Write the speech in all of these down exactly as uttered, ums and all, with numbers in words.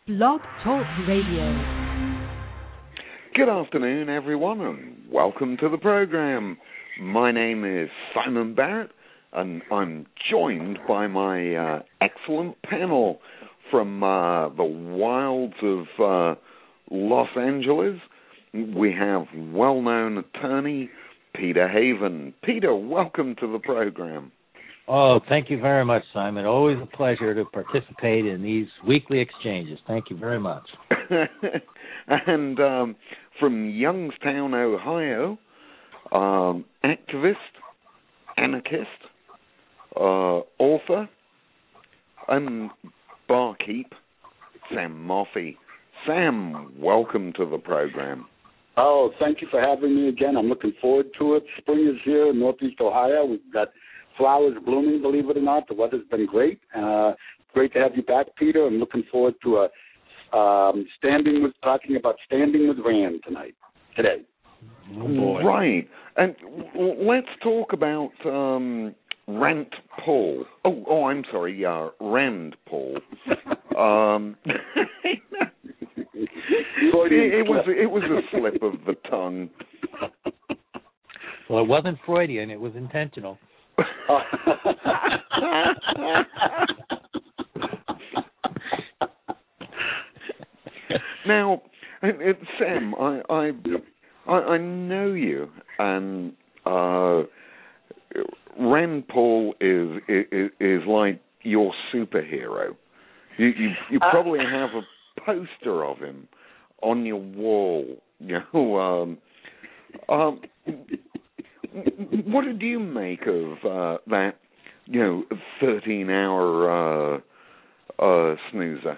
Blog Talk Radio. Good afternoon, everyone, and welcome to the program. My name is Simon Barrett, and I'm joined by my uh, excellent panel from uh, the wilds of uh, Los Angeles. We have well-known attorney Peter Haven. Peter, welcome to the program. Oh, thank you very much, Simon. Always a pleasure to participate in these weekly exchanges. Thank you very much. And um, from Youngstown, Ohio, um, activist, anarchist, uh, author, and barkeep, Sam Moffey. Sam, welcome to the program. Oh, thank you for having me again. I'm looking forward to it. Spring is here in Northeast Ohio. We've got flowers blooming, believe it or not. The weather's been great. Uh, great to have you back, Peter. I'm looking forward to a, um, standing with talking about standing with Rand tonight, today. Oh, boy. Right. And let's talk about um, Rand Paul. Oh, oh, I'm sorry. Yeah, Rand Paul. um, it, it was it was a slip of the tongue. Well, it wasn't Freudian. It was intentional. Now, it, Sam, I, I I I know you, and uh, Rand Paul is, is is like your superhero. You you, you probably have a poster of him on your wall. You know. Um, um, What did you make of uh, that, you know, thirteen-hour uh, uh, snoozer?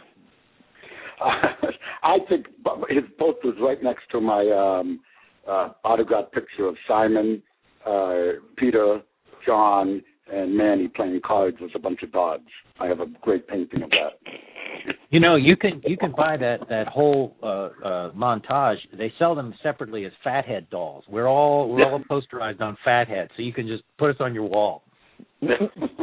Uh, I think his poster was right next to my um, uh, autographed picture of Simon, uh, Peter, John, and Manny playing cards with a bunch of dogs. I have a great painting of that. You know, you can you can buy that that whole uh, uh, montage. They sell them separately as fathead dolls. We're all we're all posterized on fathead, so you can just put us on your wall. I,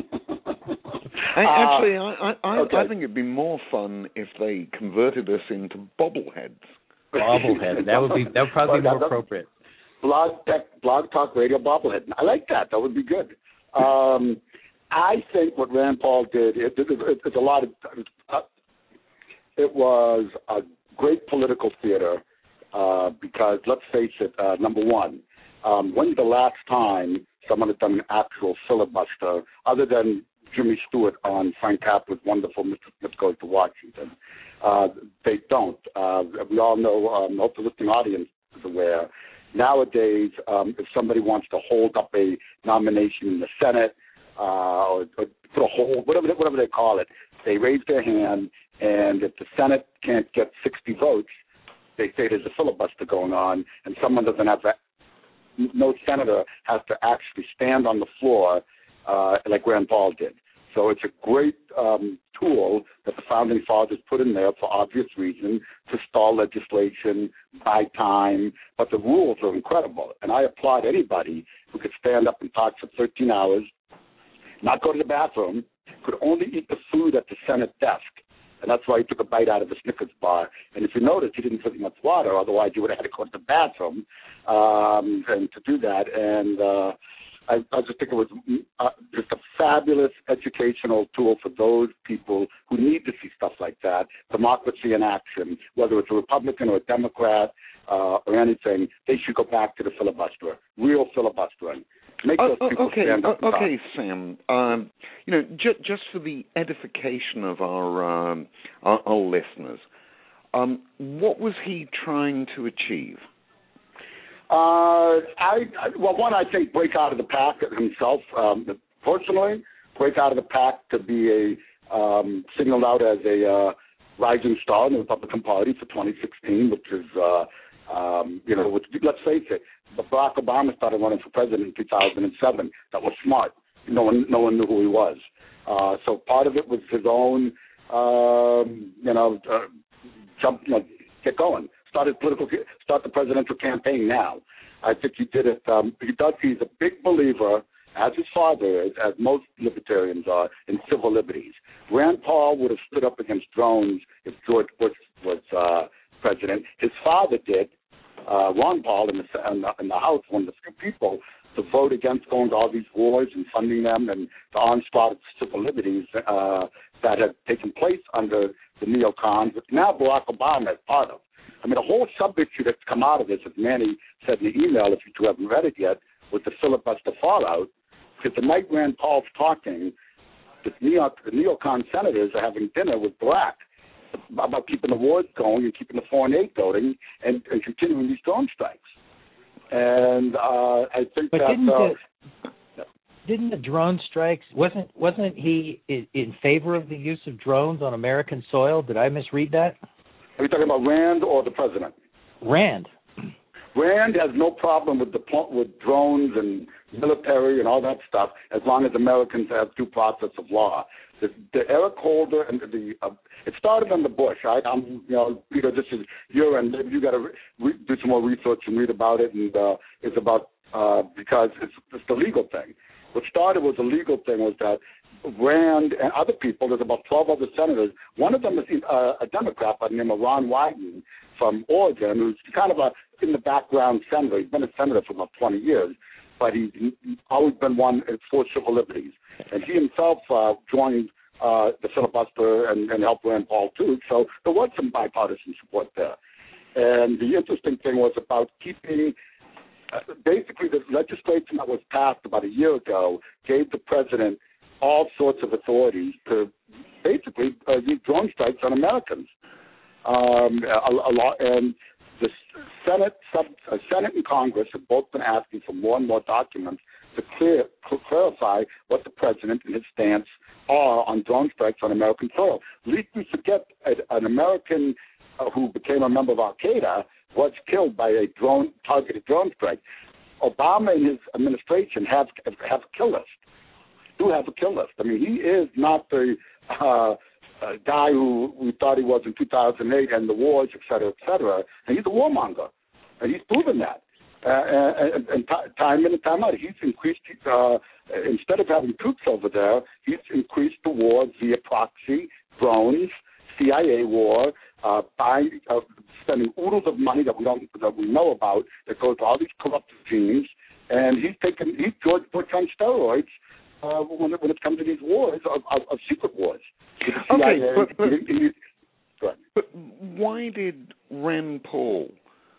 actually, I I, okay. I think it'd be more fun if they converted us into bobbleheads. Bobblehead. That would be that would probably be more appropriate. Blog tech, blog talk radio bobblehead. I like that. That would be good. Um, I think what Rand Paul did. It, it, it, it's a lot of. Uh, It was a great political theater uh, because, let's face it, uh, number one, um, when's the last time someone had done an actual filibuster other than Jimmy Stewart on Frank Capra's wonderful Mister Smith Goes to Washington? Uh, they don't. Uh, we all know, um, I hope the listening audience is aware, nowadays um, if somebody wants to hold up a nomination in the Senate uh, or, or put a hold, whatever, whatever they call it, they raise their hand, and if the Senate can't get sixty votes, they say there's a filibuster going on, and someone doesn't have that. No senator has to actually stand on the floor uh, like Rand Paul did. So it's a great um, tool that the Founding Fathers put in there for obvious reason to stall legislation, buy time, but the rules are incredible. And I applaud anybody who could stand up and talk for thirteen hours, not go to the bathroom, could only eat the food at the Senate desk. And that's why he took a bite out of a Snickers bar. And if you notice, he didn't drink much water, otherwise you would have had to go to the bathroom um, and to do that. And uh, I, I just think it was uh, just a fabulous educational tool for those people who need to see stuff like that, democracy in action, whether it's a Republican or a Democrat uh, or anything. They should go back to the filibuster, real filibustering. Make those oh, people okay, stand up and okay, talk. Sam. Um, you know, ju- just for the edification of our um, our, our listeners, um, what was he trying to achieve? Uh, I, I well, one, I think break out of the pack himself. Um, personally, break out of the pack to be a um, signaled out as a uh, rising star in the Republican Party for twenty sixteen, which is. Uh, Um, you know, which, let's face it, Barack Obama started running for president in two thousand seven. That was smart. No one, no one knew who he was. Uh, so part of it was his own, um, you know, uh, jump, you know, get going. Started political, start the presidential campaign now. I think he did it. Um, he does. He's a big believer, as his father is, as most libertarians are, in civil liberties. Rand Paul would have stood up against drones if George Bush was uh, president. His father did. Uh, Ron Paul in the, in, the, in the House, one of the few people to vote against going to all these wars and funding them and the onslaught of civil liberties uh, that had taken place under the neocons, which now Barack Obama is part of. I mean, the whole sub-issue that's come out of this, as Manny said in the email, if you two haven't read it yet, was the filibuster fallout, because the night Rand Paul's talking, the, neo, the neocon senators are having dinner with Barack about keeping the wars going and keeping the foreign aid going and, and continuing these drone strikes. And uh, I think but that... Didn't, uh, the, didn't the drone strikes, wasn't wasn't he in, in favor of the use of drones on American soil? Did I misread that? Are you talking about Rand or the president? Rand. Rand has no problem with the with drones and military and all that stuff as long as Americans have due process of law. The, the Eric Holder and the uh, it started under Bush. Right? I'm you know Peter, this is your and you got to re- do some more research and read about it. And uh, it's about uh, because it's it's the legal thing. What started was a legal thing was that Rand and other people. There's about twelve other senators. One of them is uh, a Democrat by the name of Ron Wyden from Oregon, who's kind of a in the background senator. He's been a senator for about twenty years, but he's always been one for civil liberties. And he himself uh, joined uh, the filibuster and, and helped Rand Paul too. So there was some bipartisan support there. And the interesting thing was about keeping. Uh, basically, the legislation that was passed about a year ago gave the president all sorts of authorities to basically uh, use drone strikes on Americans. Um, a, a lot, and the Senate, sub, uh, Senate and Congress have both been asking for more and more documents to clear, to clarify what the president and his stance are on drone strikes on American soil. Least we forget a, an American uh, who became a member of Al Qaeda was killed by a drone targeted drone strike. Obama and his administration have have a kill list. Do have a kill list. I mean, he is not the uh, uh, guy who we thought he was in two thousand eight and the wars, et cetera, et cetera. And he's a warmonger, and he's proven that. Uh, and, and t- time in and time out, he's increased. Uh, instead of having troops over there, he's increased the war via proxy, drones, C I A war, uh, buying, uh, spending oodles of money that we don't that we know about that goes to all these corrupt regimes, and he's taken he's George Bush on steroids. Uh, when, it, when it comes to these wars, of, of, of secret wars. Okay, but, but, he, he, he, but why did Rand Paul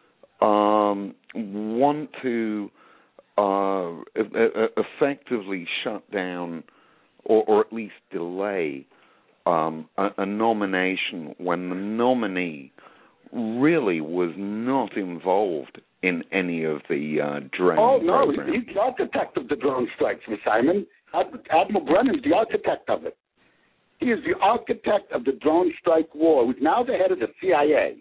um, want to uh, effectively shut down or, or at least delay um, a, a nomination when the nominee really was not involved in any of the uh, drone Oh, no, programs? he's the architect of the drone strikes, Mister Simon. Admiral Brennan is the architect of it. He is the architect of the drone strike war, who's now the head of the C I A.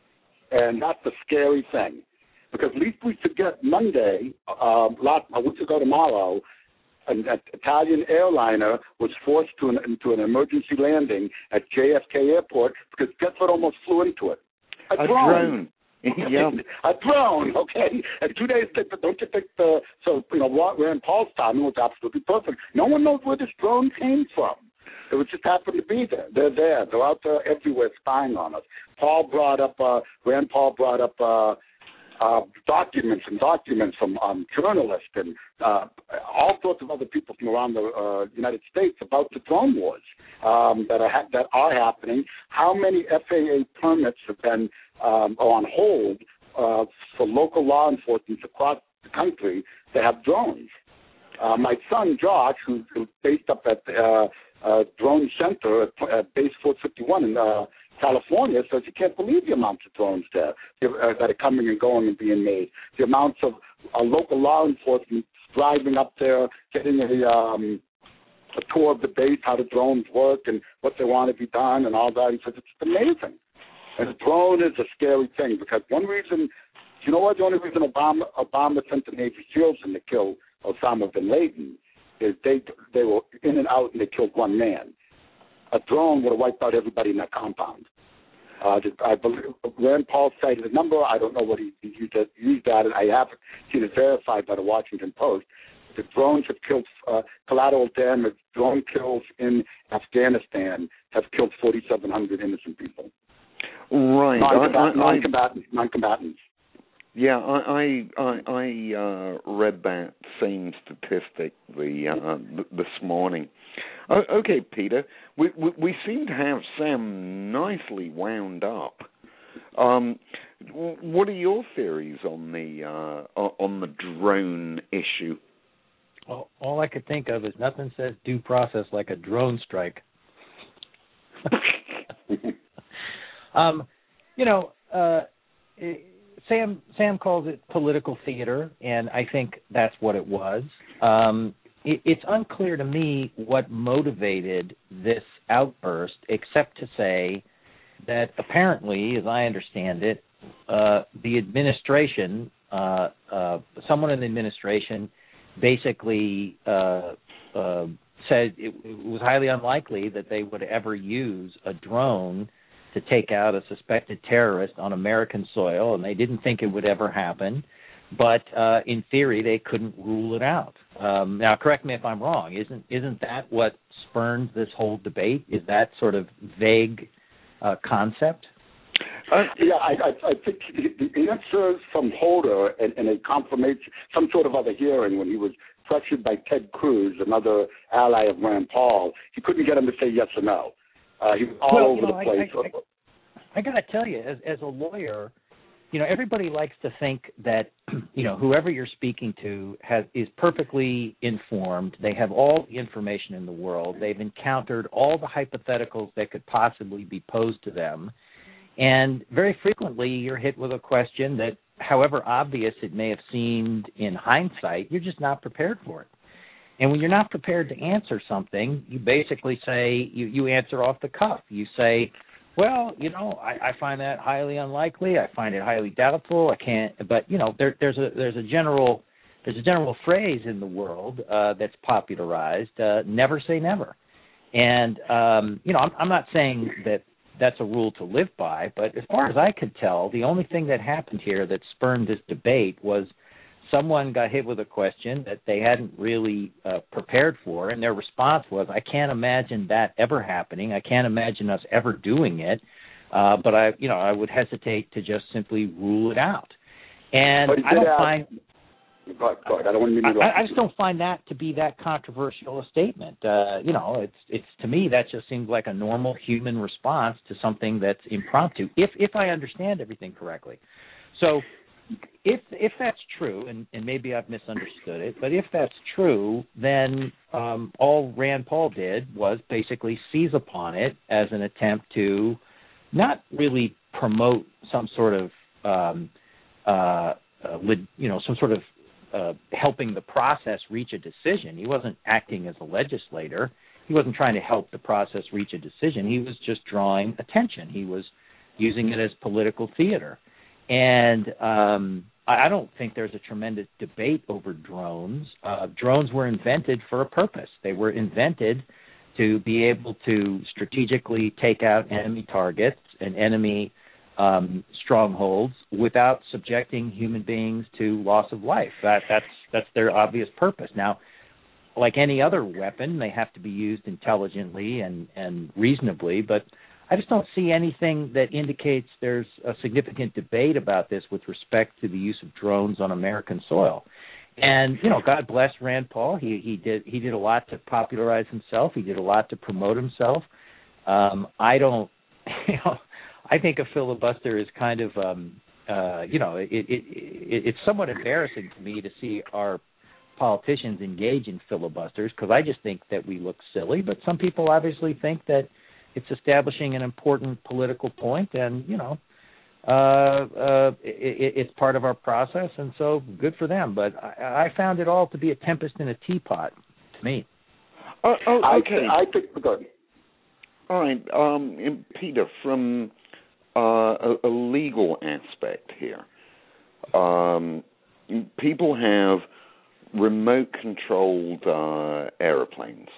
And that's the scary thing. Because least we forget Monday, uh, last, a week ago tomorrow, an, an Italian airliner was forced to an, into an emergency landing at J F K Airport because guess what almost flew into it? A, a drone. drone. Yep. A drone, okay? And two days later, don't you think the, so, you know, Rand Paul's timing was absolutely perfect. No one knows where this drone came from. It was just happened to be there. They're there. They're out there everywhere spying on us. Paul brought up, uh, Rand Paul brought up uh, uh, documents and documents from um, journalists and uh, all sorts of other people from around the uh, United States about the drone wars um, that are ha- that are happening. How many F A A permits have been um, on hold uh, for local law enforcement across the country to have drones? Uh, my son Josh, who's, who's based up at the uh, uh, Drone Center at, at Base four fifty-one in uh, California, says he can't believe the amounts of drones there uh, that are coming and going and being made. The amounts of uh, local law enforcement driving up there, getting a, um, a tour of the base, how the drones work and what they want to be done and all that. He says it's amazing. And a drone is a scary thing because one reason, you know what, the only reason Obama, Obama sent the Navy SEALs in to kill Osama bin Laden is they they were in and out and they killed one man. A drone would have wiped out everybody in that compound. Uh, I believe Rand Paul cited a number. I don't know what he, he used, that, used that, and I haven't seen it verified by the Washington Post. the drones have killed uh, collateral damage. Drone kills in Afghanistan have killed forty-seven hundred innocent people. Right. Non-combat- I, I, non-combatants. Non-combatants. Yeah, I I I, I uh, read that same statistic the uh, this morning. Uh, okay, Peter, we, we we seem to have Sam nicely wound up. Um, what are your theories on the uh, on the drone issue? All, all I could think of is nothing says due process like a drone strike. um, you know. Uh, it, Sam Sam calls it political theater, and I think that's what it was. Um, it, it's unclear to me what motivated this outburst, except to say that apparently, as I understand it, uh, the administration, uh, uh, someone in the administration, basically uh, uh, said it, it was highly unlikely that they would ever use a drone to take out a suspected terrorist on American soil, and they didn't think it would ever happen. But uh, in theory, they couldn't rule it out. Um, now, correct me if I'm wrong. Isn't isn't that what spurns this whole debate? Is that sort of vague uh, concept? Uh, yeah, I, I, I think the answers from Holder and, and a confirmation, some sort of other hearing when he was pressured by Ted Cruz, another ally of Rand Paul, he couldn't get him to say yes or no. Uh, he was all well, over you know, the place. I, I, I, I got to tell you, as, as a lawyer, you know, everybody likes to think that, you know, whoever you're speaking to has is perfectly informed. They have all the information in the world. They've encountered all the hypotheticals that could possibly be posed to them. And very frequently you're hit with a question that, however obvious it may have seemed in hindsight, you're just not prepared for it. And when you're not prepared to answer something, you basically say, you, you answer off the cuff. You say, well, you know, I, I find that highly unlikely. I find it highly doubtful. I can't, but you know, there, there's a there's a general there's a general phrase in the world uh, that's popularized: uh, never say never. And um, you know, I'm, I'm not saying that that's a rule to live by, but as far as I could tell, the only thing that happened here that spurned this debate was someone got hit with a question that they hadn't really uh, prepared for, and their response was, I can't imagine that ever happening. I can't imagine us ever doing it, uh, but I, you know, I would hesitate to just simply rule it out. And I don't ask, find, go ahead, go ahead. I don't want to be I, I just don't find that to be that controversial a statement. Uh, you know, it's it's to me that just seems like a normal human response to something that's impromptu, if if I understand everything correctly. So. If if that's true, and, and maybe I've misunderstood it, but if that's true, then um, all Rand Paul did was basically seize upon it as an attempt to not really promote some sort of, um, uh, uh, you know, some sort of uh, helping the process reach a decision. He wasn't acting as a legislator. He wasn't trying to help the process reach a decision. He was just drawing attention. He was using it as political theater. And um, I don't think there's a tremendous debate over drones. Uh, drones were invented for a purpose. They were invented to be able to strategically take out enemy targets and enemy um, strongholds without subjecting human beings to loss of life. That, that's that's their obvious purpose. Now, like any other weapon, they have to be used intelligently and, and reasonably, but I just don't see anything that indicates there's a significant debate about this with respect to the use of drones on American soil. And, you know, God bless Rand Paul. He he did he did a lot to popularize himself. He did a lot to promote himself. Um, I don't, you know, I think a filibuster is kind of, um, uh, you know, it, it, it it's somewhat embarrassing to me to see our politicians engage in filibusters because I just think that we look silly. But some people obviously think that it's establishing an important political point, and, you know, uh, uh, it, it's part of our process, and so good for them. But I, I found it all to be a tempest in a teapot to me. Oh, oh okay. I, I think, good. All right. Um, Peter, from uh, a, a legal aspect here, um, people have remote-controlled uh, airplanes,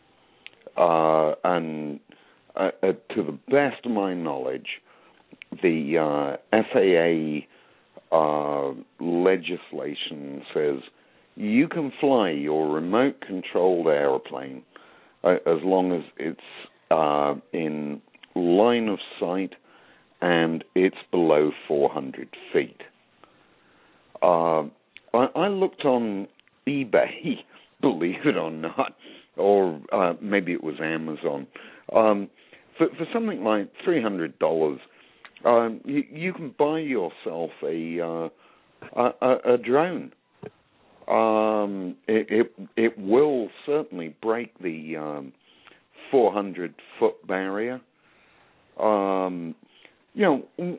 uh, and Uh, uh, to the best of my knowledge, the uh, F A A uh, legislation says you can fly your remote-controlled airplane uh, as long as it's uh, in line of sight and it's below four hundred feet. Uh, I, I looked on eBay, believe it or not, or uh, maybe it was Amazon. Um, for, for something like three hundred dollars, um, you, you can buy yourself a uh, a, a drone. Um, it, it it will certainly break the um, four hundred foot barrier. Um, you know,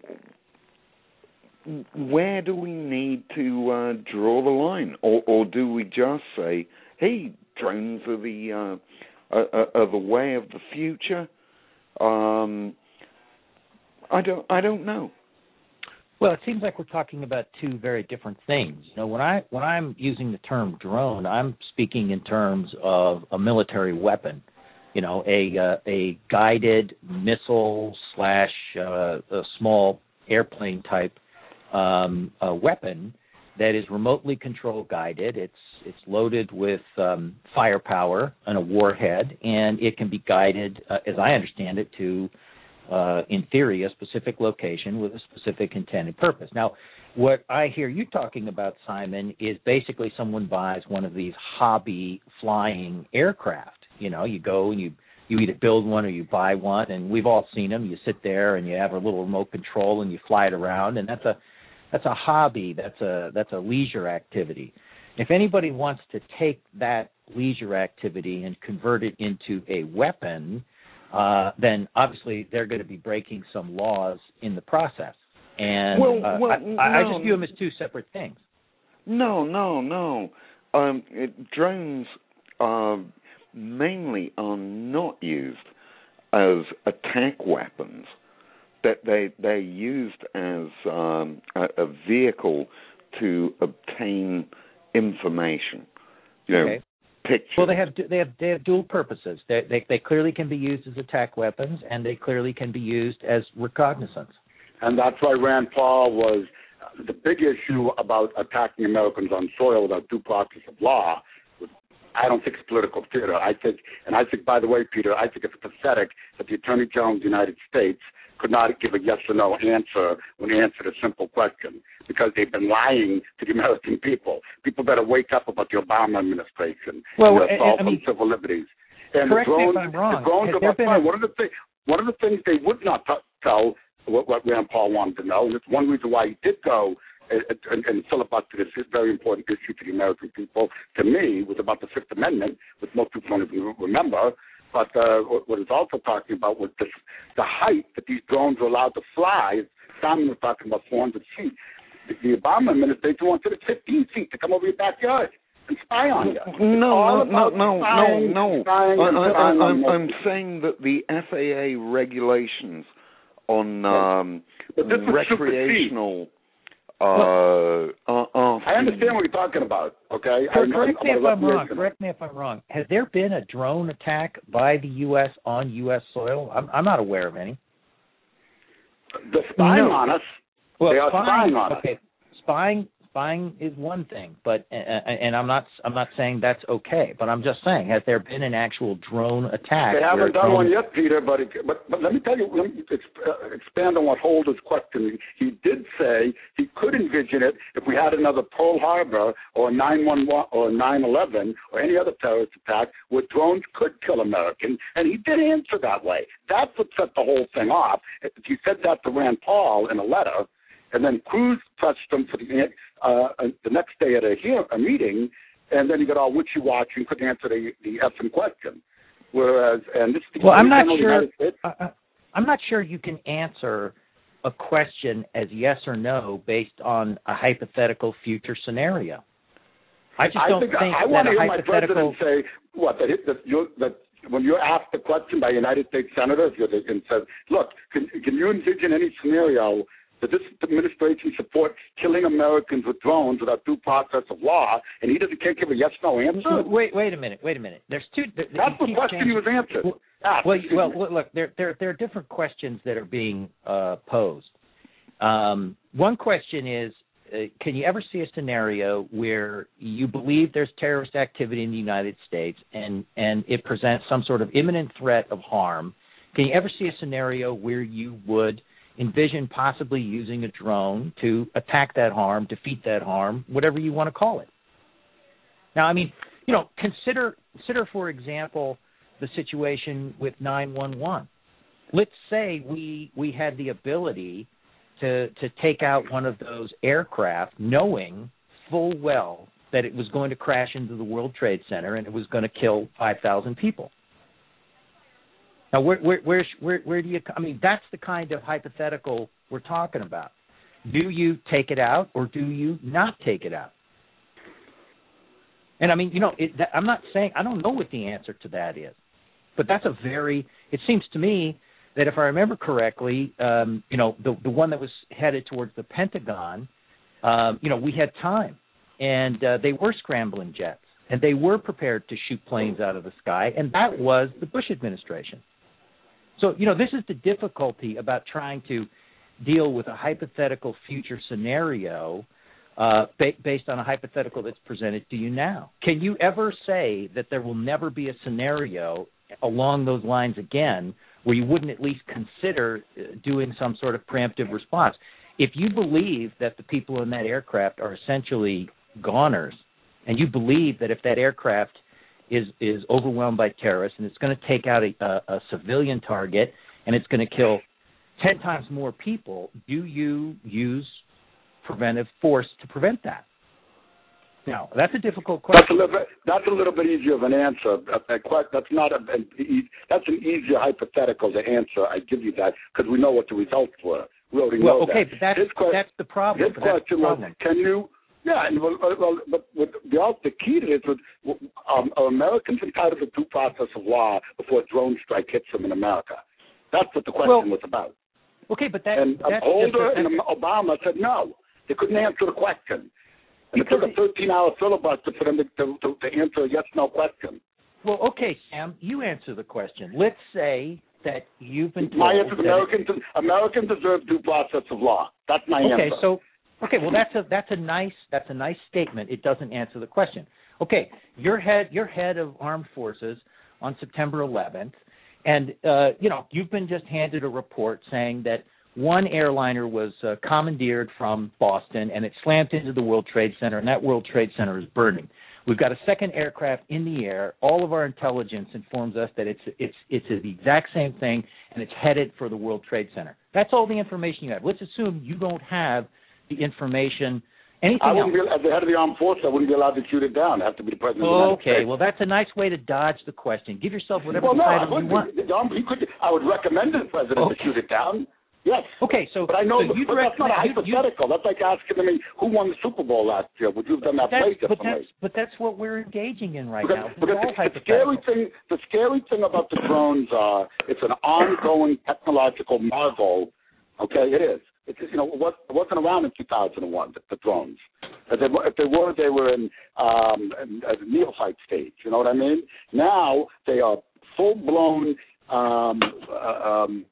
where do we need to uh, draw the line, or, or do we just say, "Hey, drones are the uh, are, are the way of the future"? Um, I don't I don't know. Well, it seems like we're talking about two very different things. You know, when I when I'm using the term drone, I'm speaking in terms of a military weapon. You know, a uh, a guided missile slash uh, a small airplane type um, a weapon that is remotely control guided. It's it's loaded with um, firepower and a warhead, and it can be guided, uh, as I understand it, to uh, in theory a specific location with a specific intended purpose. Now, what I hear you talking about, Simon, is basically someone buys one of these hobby flying aircraft. You know, you go and you, you either build one or you buy one, and we've all seen them. You sit there and you have a little remote control and you fly it around, and that's a that's a hobby. That's a that's a leisure activity. If anybody wants to take that leisure activity and convert it into a weapon, uh, then obviously they're going to be breaking some laws in the process. And well, uh, well, I, no. I just view them as two separate things. No, no, no. Um, it, drones are mainly are not used as attack weapons. That they they're used as um, a, a vehicle to obtain information. You know, okay. pictures. Well, they have they have they have dual purposes. They, they they clearly can be used as attack weapons, and they clearly can be used as reconnaissance. And that's why Rand Paul was the big issue about attacking Americans on soil without due process of law. I don't think it's political theater. I think, and I think, by the way, Peter, I think it's pathetic that the Attorney General of the United States could not give a yes or no answer when he answered a simple question, because they've been lying to the American people. People better wake up about the Obama administration well, and the assault I mean, on civil liberties. And correct the drones, me if I'm wrong. The drones Has there been a... one of the things, one of the things they would not t- tell what, what Rand Paul wanted to know, and it's one reason why he did go and, and filibuster this very important issue to the American people, to me, was about the Fifth Amendment, which most people don't even remember. But uh, what it's also talking about was this, the height that these drones are allowed to fly. Simon was talking about four hundred feet. The, the Obama administration wanted it fifteen feet to come over your backyard and spy on you. No, no, no, no, spying, no, no. Spying I, I, I, I'm, I'm saying that the F A A regulations on um, recreational... Uh, uh, uh, I understand what you're talking about, okay? Correct, I, correct I, me if I'm wrong. Correct me if I'm wrong. Has there been a drone attack by the U S on U S soil? I'm, I'm not aware of any. They're spying no. on us. Well, they are spying, spying on okay. us. Spying, spying is one thing, but uh, and I'm not, I'm not saying that's okay. But I'm just saying, has there been an actual drone attack? They haven't done drone... one yet, Peter. But, it, but but let me tell you, let me expand on what Holder's question. He did say he could envision it if we had another Pearl Harbor or nine one one or nine eleven or any other terrorist attack where drones could kill Americans, and he did answer that way. That's what set the whole thing off. He said that to Rand Paul in a letter. And then Cruz touched him for the uh, the next day at a, hear, a meeting, and then he got all wishy-washy and couldn't answer the the effing question. Whereas, and this is the well, I'm not sure. Uh, I'm not sure you can answer a question as yes or no based on a hypothetical future scenario. I just don't I think, think I, I that want to a hear hypothetical. my president say what that, that, you, that when you're asked a question by a United States senator, and says, "Look, can, can you envision any scenario that this administration supports killing Americans with drones without due process of law," and he doesn't can't give a yes no answer? Wait, wait a minute, wait a minute. There's two. There, That's the question changing. he was answered. Well, ah, well, well, look, there, there, there are different questions that are being uh, posed. Um, one question is, uh, can you ever see a scenario where you believe there's terrorist activity in the United States and, and it presents some sort of imminent threat of harm? Can you ever see a scenario where you would envision possibly using a drone to attack that harm, defeat that harm, whatever you want to call it? Now, I mean, you know, consider, consider for example, the situation with nine one one. Let's say we we had the ability to to take out one of those aircraft knowing full well that it was going to crash into the World Trade Center and it was going to kill five thousand people. Now, where, where, where, where, where do you, I mean, that's the kind of hypothetical we're talking about. Do you take it out or do you not take it out? And, I mean, you know, it, that, I'm not saying, I don't know what the answer to that is. But that's a very, it seems to me that if I remember correctly, um, you know, the, the one that was headed towards the Pentagon, um, you know, we had time. And uh, they were scrambling jets. And they were prepared to shoot planes out of the sky. And that was the Bush administration. So, you know, this is the difficulty about trying to deal with a hypothetical future scenario uh, ba- based on a hypothetical that's presented to you now. Can you ever say that there will never be a scenario along those lines again where you wouldn't at least consider doing some sort of preemptive response? If you believe that the people in that aircraft are essentially goners, and you believe that if that aircraft is is overwhelmed by terrorists and it's going to take out a, a, a civilian target and it's going to kill ten times more people, do you use preventive force to prevent that? Now, that's a difficult question. That's a little bit, that's a little bit easier of an answer. That's not a, that's an easier hypothetical to answer. I give you that because we know what the results were. We already well, know okay, that. but that's, que- that's the problem. His question was, can you, yeah, and, well, well, but with the, the key to this was, um, are Americans entitled to due process of law before a drone strike hits them in America? That's what the question well, was about. Okay, but that, and that's Holder that's, and Obama said no. They couldn't answer the question. And because it took a thirteen-hour filibuster for them to, to, to answer a yes-no question. Well, okay, Sam, you answer the question. Let's say that you've been told my answer is that Americans, it, Americans deserve due process of law. That's my okay, answer. Okay, so okay, well that's a that's a nice that's a nice statement. It doesn't answer the question. Okay, you're head you're head of armed forces on September eleventh, and uh, you know you've been just handed a report saying that one airliner was uh, commandeered from Boston, and it slammed into the World Trade Center, and that World Trade Center is burning. We've got a second aircraft in the air. All of our intelligence informs us that it's it's it's the exact same thing, and it's headed for the World Trade Center. That's all the information you have. Let's assume you don't have the information. Anything I wouldn't else? be, as the head of the armed force, I wouldn't be allowed to shoot it down. I have to be the president oh, of the United Okay, States. well, that's a nice way to dodge the question. Give yourself whatever well, no, title I you want. He could, I would recommend the president okay. to shoot it down. Yes. Okay, so but I know, so but that's not a hypothetical. You, that's like asking me who won the Super Bowl last year. Would you have done that play but differently? that's but that's what we're engaging in right because, now. Because the, the scary thing, the scary thing about the drones are it's an ongoing technological marvel. Okay, it is. It's you know what it wasn't around in two thousand one. The, the drones, if they, if they were, they were in, um, in a neophyte stage. You know what I mean? Now they are full blown. Um, uh, um,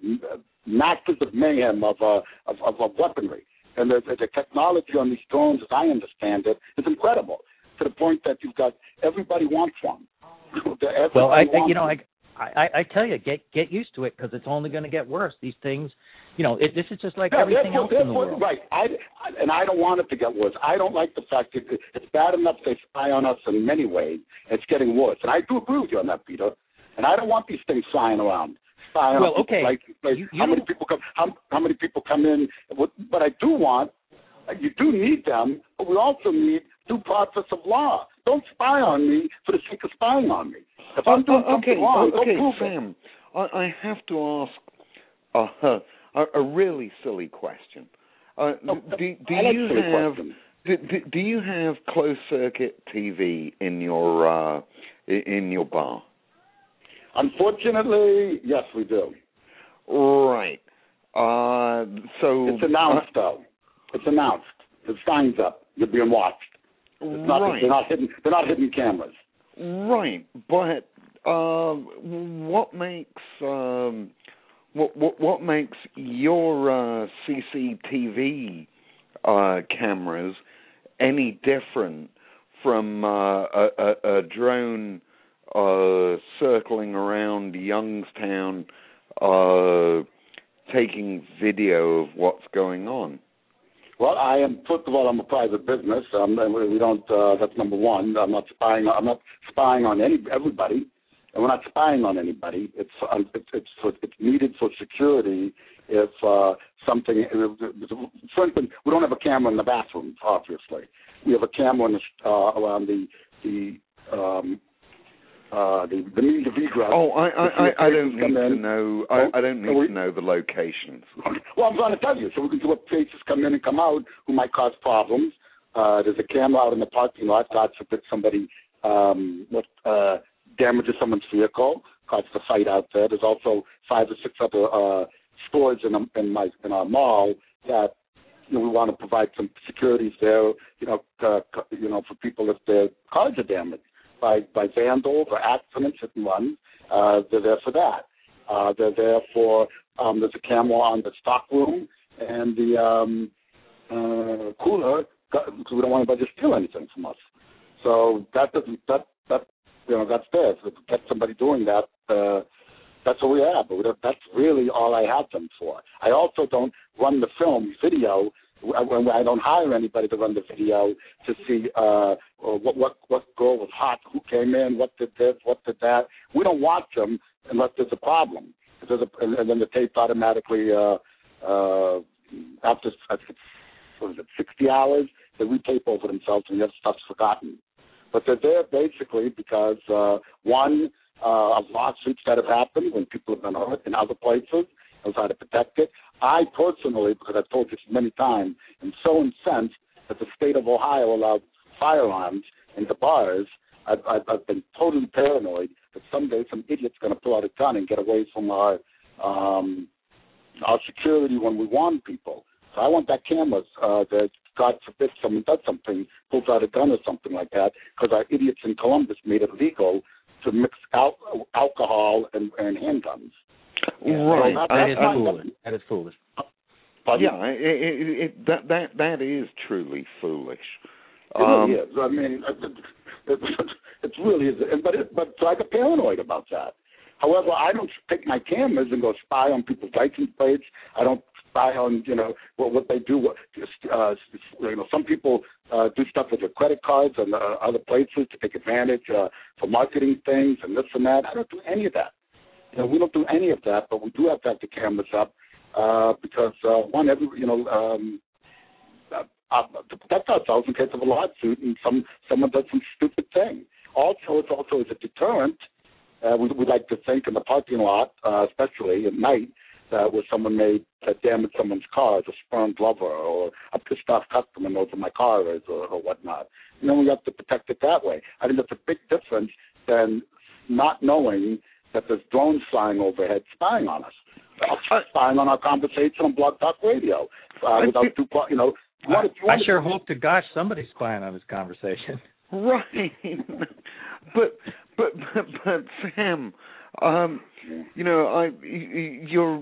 masters of mayhem of, uh, of, of, of weaponry. And the, the technology on these drones, as I understand it, is incredible to the point that you've got everybody wants one. everybody well, I, wants you know, one. I, I, I tell you, get get used to it because it's only going to get worse. These things, you know, it, this is just like yeah, everything else in the what, world. Right, I, I, and I don't want it to get worse. I don't like the fact that it's bad enough they spy on us in many ways. It's getting worse. And I do agree with you on that, Peter. And I don't want these things flying around. Flying well, on okay. Like, like you, you how many don't... people come? How, how many people come in? But I do want. You do need them, but we also need due process of law. Don't spy on me for the sake of spying on me. If I'm doing uh, okay, something wrong, okay, don't prove Sam, I, I have to ask uh, a, a really silly question. Uh, oh, do do I like you silly have questions. do, do, do you have closed circuit T V in your uh, in your bar? Unfortunately, yes, we do. Right. Uh, so it's announced, uh, though. It's announced. The sign's up. You're being watched. It's not, right. They're not hidden. They're not hidden cameras. Right. But um, what makes um, what, what what makes your uh, C C T V uh, cameras any different from uh, a, a, a drone uh, circling around Youngstown, uh, taking video of what's going on? Well, I am. First of all, I'm a private business. Um, and we don't. Uh, that's number one. I'm not spying. I'm not spying on any everybody, and we're not spying on anybody. It's um, it's it's, for, it's needed for security. If uh, something, for instance, we don't have a camera in the bathroom. Obviously, we have a camera in the, uh, around the the. Um, Uh, the, the means of egress. Oh, I, I, I, I don't need to in. know. I, I don't need so we, to know the locations. Well, I'm going to tell you, so we can see what faces come in and come out who might cause problems. Uh, there's a camera out in the parking lot. God forbid somebody um, what uh, damages someone's vehicle, causes a fight out there. There's also five or six other uh, stores in, a, in my in our mall that you know, we want to provide some securities there. You know, uh, you know, for people if their cars are damaged by by vandals or accidents, hit and runs. Uh, they're there for that. Uh, they're there for, um, there's a camera on the stock room and the um, uh, cooler, because we don't want anybody to steal anything from us. So that doesn't, that, that you know, that's there. So to get somebody doing that, uh, that's what we have. But we don't, that's really all I have them for. I also don't run the film, video, when I don't hire anybody to run the video to see uh, what what what girl was hot, who came in, what did this, what did that. We don't watch them unless there's a problem. If there's a, and, and then the tape automatically uh, uh, after what is it, sixty hours, they retape over themselves and the other stuff's forgotten. But they're there basically because uh, one uh, of lawsuits that have happened when people have been hurt in other places. Knows how to protect it. I personally, because I've told this many times, am so incensed that the state of Ohio allowed firearms in the bars. I've, I've, I've been totally paranoid that someday some idiot's going to pull out a gun and get away from our um, our security when we warn people. So I want that camera uh, that, God forbid, someone does something, pulls out a gun or something like that, because our idiots in Columbus made it legal to mix al- alcohol and, and handguns. Yeah, right, that, that is foolish. That is foolish. Pardon? Yeah, it, it, it, that that that is truly foolish. It um, really is. I mean, it, it, it really is. But it, but so I get paranoid about that. However, I don't take my cameras and go spy on people's license plates. I don't spy on you know what, what they do. What, uh, you know, some people uh, do stuff with their credit cards and uh, other places to take advantage uh, for marketing things and this and that. I don't do any of that. You know, we don't do any of that, but we do have to have the cameras up uh, because, uh, one, every, you know, um, uh, uh, to protect ourselves in case of a lawsuit and some someone does some stupid thing. Also, it's also as a deterrent. Uh, we, we like to think in the parking lot, uh, especially at night, uh, where someone may uh, damage someone's car as a spurned lover or a pissed off customer knows where my car is or, or whatnot. You know, we have to protect it that way. I think that's a big difference than not knowing that there's drones flying overhead spying on us, uh, spying on our conversation on Blog Talk Radio. Uh, without due, you know, you want to, you want I sure to, hope to gosh somebody's spying on this conversation. Right, but but but, but Sam, um, you know, I you're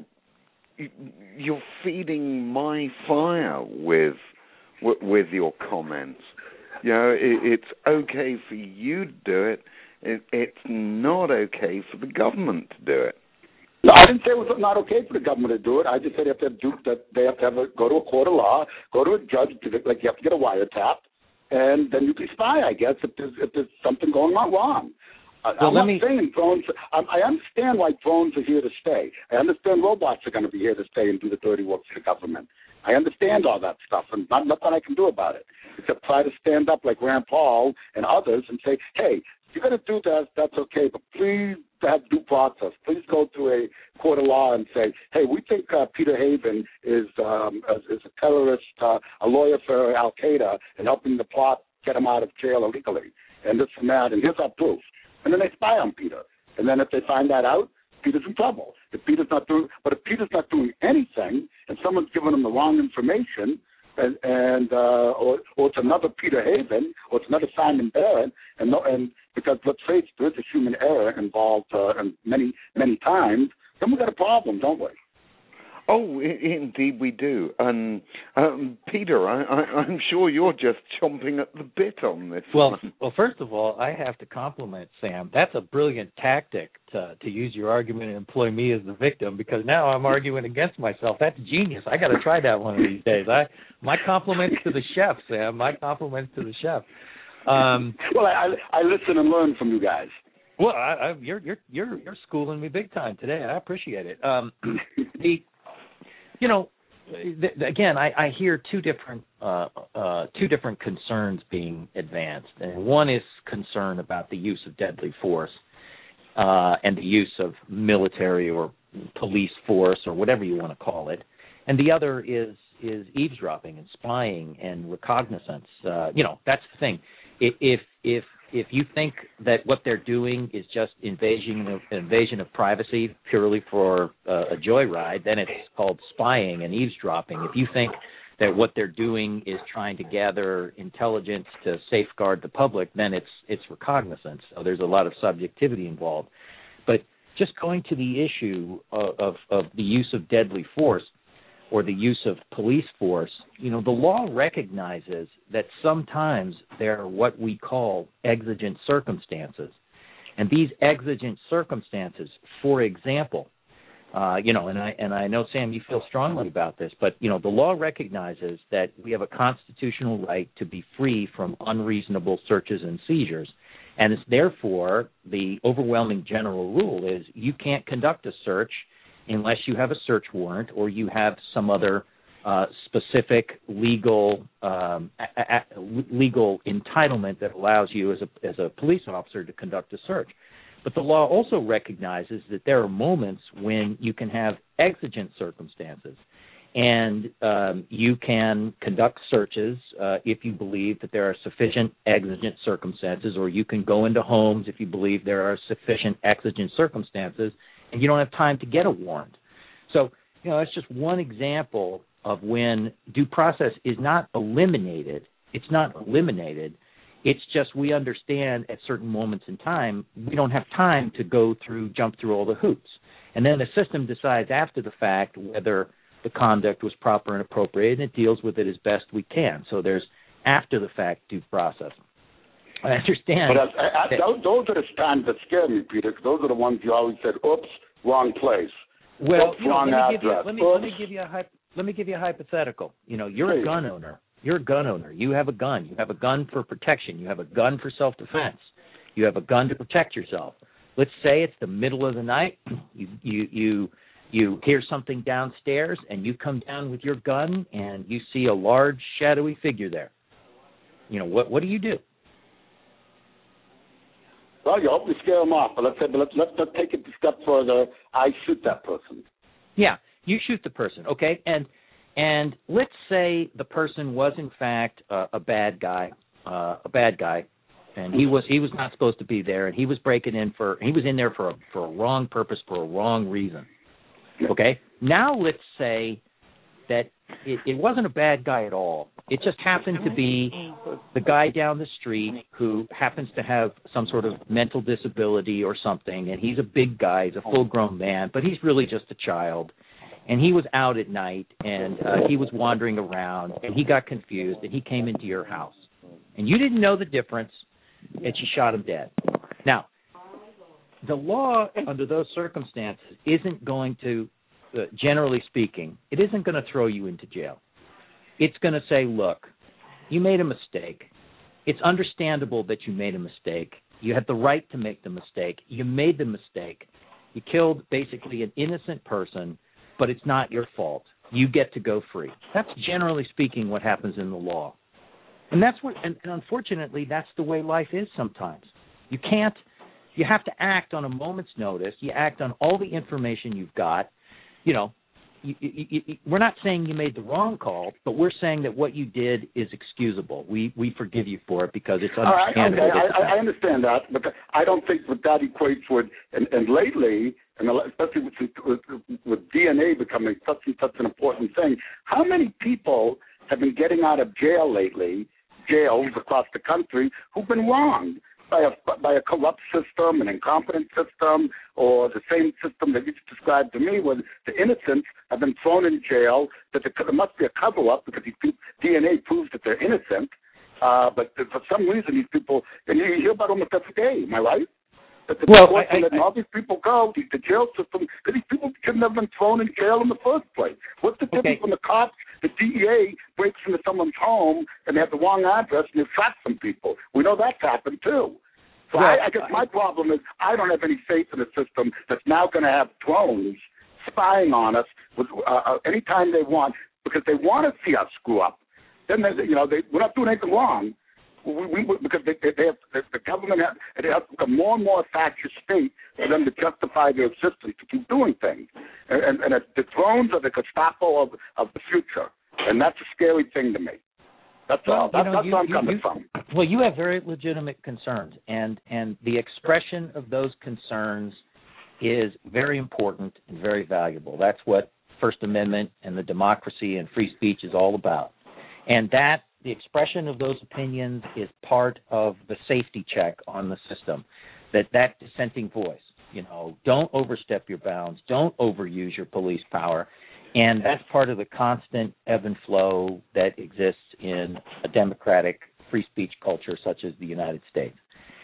you're feeding my fire with with your comments. You know, it, it's okay for you to do it. It, it's not okay for the government to do it. No, I didn't say it was not okay for the government to do it. I just said they have to do that. They have to have a, go to a court of law, go to a judge, like you have to get a wiretap, and then you can spy. I guess if there's if there's something going on wrong. Well, I'm not me... saying drones. I, I understand why drones are here to stay. I understand robots are going to be here to stay and do the dirty work for the government. I understand all that stuff, and not nothing I can do about it except try to stand up like Rand Paul and others and say, hey. If you're going to do that, that's okay, but please have due process. Please go to a court of law and say, hey, we think uh, Peter Haven is um, is a terrorist, uh, a lawyer for Al-Qaeda, and helping the plot get him out of jail illegally, and this and that, and here's our proof. And then they spy on Peter. And then if they find that out, Peter's in trouble. If Peter's not doing, but if Peter's not doing anything, and someone's giving him the wrong information, and, and uh, or, or it's another Peter Haven, or it's another Simon Barrett, and no, and because let's face it, there is a human error involved uh, and many, many times, then we got a problem, don't we? Oh, I- indeed we do. And um, Peter, I, I, I'm sure you're just chomping at the bit on this Well, one. well, first of all, I have to compliment Sam. That's a brilliant tactic to to use your argument and employ me as the victim, because now I'm arguing against myself. That's genius. I got to try that one of these days. I my compliments to the chef, Sam. My compliments to the chef. Um, well, I, I listen and learn from you guys. Well, I, I, you're you're you're you're schooling me big time today. I appreciate it. Um, the, you know, the, again, I, I hear two different uh, uh, two different concerns being advanced, and one is concern about the use of deadly force uh, and the use of military or police force or whatever you want to call it, and the other is is eavesdropping and spying and recognizance. Uh, you know, that's the thing. If if if you think that what they're doing is just invasion of invasion of privacy purely for uh, a joyride, then it's called spying and eavesdropping. If you think that what they're doing is trying to gather intelligence to safeguard the public, then it's it's recognizance. So there's a lot of subjectivity involved. But just going to the issue of, of, of the use of deadly force or the use of police force, you know, the law recognizes that sometimes there are what we call exigent circumstances. And these exigent circumstances, for example, uh, you know, and I and I know, Sam, you feel strongly about this, but, you know, the law recognizes that we have a constitutional right to be free from unreasonable searches and seizures. And it's therefore the overwhelming general rule is you can't conduct a search unless you have a search warrant or you have some other uh, specific legal um, a, a, legal entitlement that allows you as a as a police officer to conduct a search. But the law also recognizes that there are moments when you can have exigent circumstances, and um, you can conduct searches uh, if you believe that there are sufficient exigent circumstances, or you can go into homes if you believe there are sufficient exigent circumstances, and you don't have time to get a warrant. So, you know, that's just one example of when due process is not eliminated. It's not eliminated. It's just we understand at certain moments in time we don't have time to go through, jump through all the hoops. And then the system decides after the fact whether the conduct was proper and appropriate, and it deals with it as best we can. So there's after the fact due process. I understand. But I, I, that, those, those are the times that scare me, Peter, because those are the ones you always said, oops, wrong place. Well, oops, you know, wrong let, me address. give you, let, me, let me give you a hy- let me give you a hypothetical. You know, you're Please. a gun owner. You're a gun owner. You have a gun. You have a gun for protection. You have a gun for self-defense. You have a gun to protect yourself. Let's say it's the middle of the night. You you you you hear something downstairs, and you come down with your gun, and you see a large, shadowy figure there. You know, what what do you do? Well, you hope you scare them off, but let's say, but let's, let's not take it a step further. I shoot that person. Yeah, you shoot the person, okay? And and let's say the person was in fact uh, a bad guy, uh, a bad guy, and he was he was not supposed to be there, and he was breaking in for he was in there for a, for a wrong purpose, for a wrong reason. Okay. Now let's say that it, it wasn't a bad guy at all. It just happened to be the guy down the street who happens to have some sort of mental disability or something, and he's a big guy, he's a full-grown man, but he's really just a child. And he was out at night, and uh, he was wandering around, and he got confused, and he came into your house. And you didn't know the difference, and you shot him dead. Now, the law under those circumstances isn't going to, uh, generally speaking, it isn't going to throw you into jail. It's going to say, look, you made a mistake. It's understandable that you made a mistake. You had the right to make the mistake. You made the mistake. You killed basically an innocent person, but it's not your fault. You get to go free. That's generally speaking what happens in the law. And that's what, and, and unfortunately, that's the way life is sometimes. You can't, you have to act on a moment's notice. You act on all the information you've got. You know, you, you, you, we're not saying you made the wrong call, but we're saying that what you did is excusable. We we forgive you for it because it's understandable. All right, okay, I, I understand that, but I don't think that that equates with, and, and lately, and especially with, with, with D N A becoming such and such an important thing, how many people have been getting out of jail lately, jails across the country, who've been wronged? by a by a corrupt system, an incompetent system, or the same system that you just described to me, where the innocents have been thrown in jail. That there must be a cover-up because D N A proves that they're innocent. Uh, but for some reason, these people, and you hear about almost every day. Am I right? That the well, courts I, I, letting I, all these people go, the, the jail system, because these people shouldn't have been thrown in jail in the first place. What's the difference okay. when the cops, the D E A breaks into someone's home and they have the wrong address and they trap some people? We know that's happened too. So well, I, I guess my problem is I don't have any faith in a system that's now going to have drones spying on us with, uh, anytime they want, because they want to see us screw up. Then they, you know, they, we're not doing anything wrong. We, we, because they, they have, the government has, it has become more and more a fascist state for them to justify their existence, to keep doing things. And, and, and the drones are the Gestapo of, of the future, and that's a scary thing to me. That's well, all. That's, know, that's you, where I'm you, coming you, from. Well, you have very legitimate concerns, and, and the expression of those concerns is very important and very valuable. That's what First Amendment and the democracy and free speech is all about. And that the expression of those opinions is part of the safety check on the system, that that dissenting voice, you know, don't overstep your bounds, don't overuse your police power, and that's part of the constant ebb and flow that exists in a democratic free speech culture such as the United States.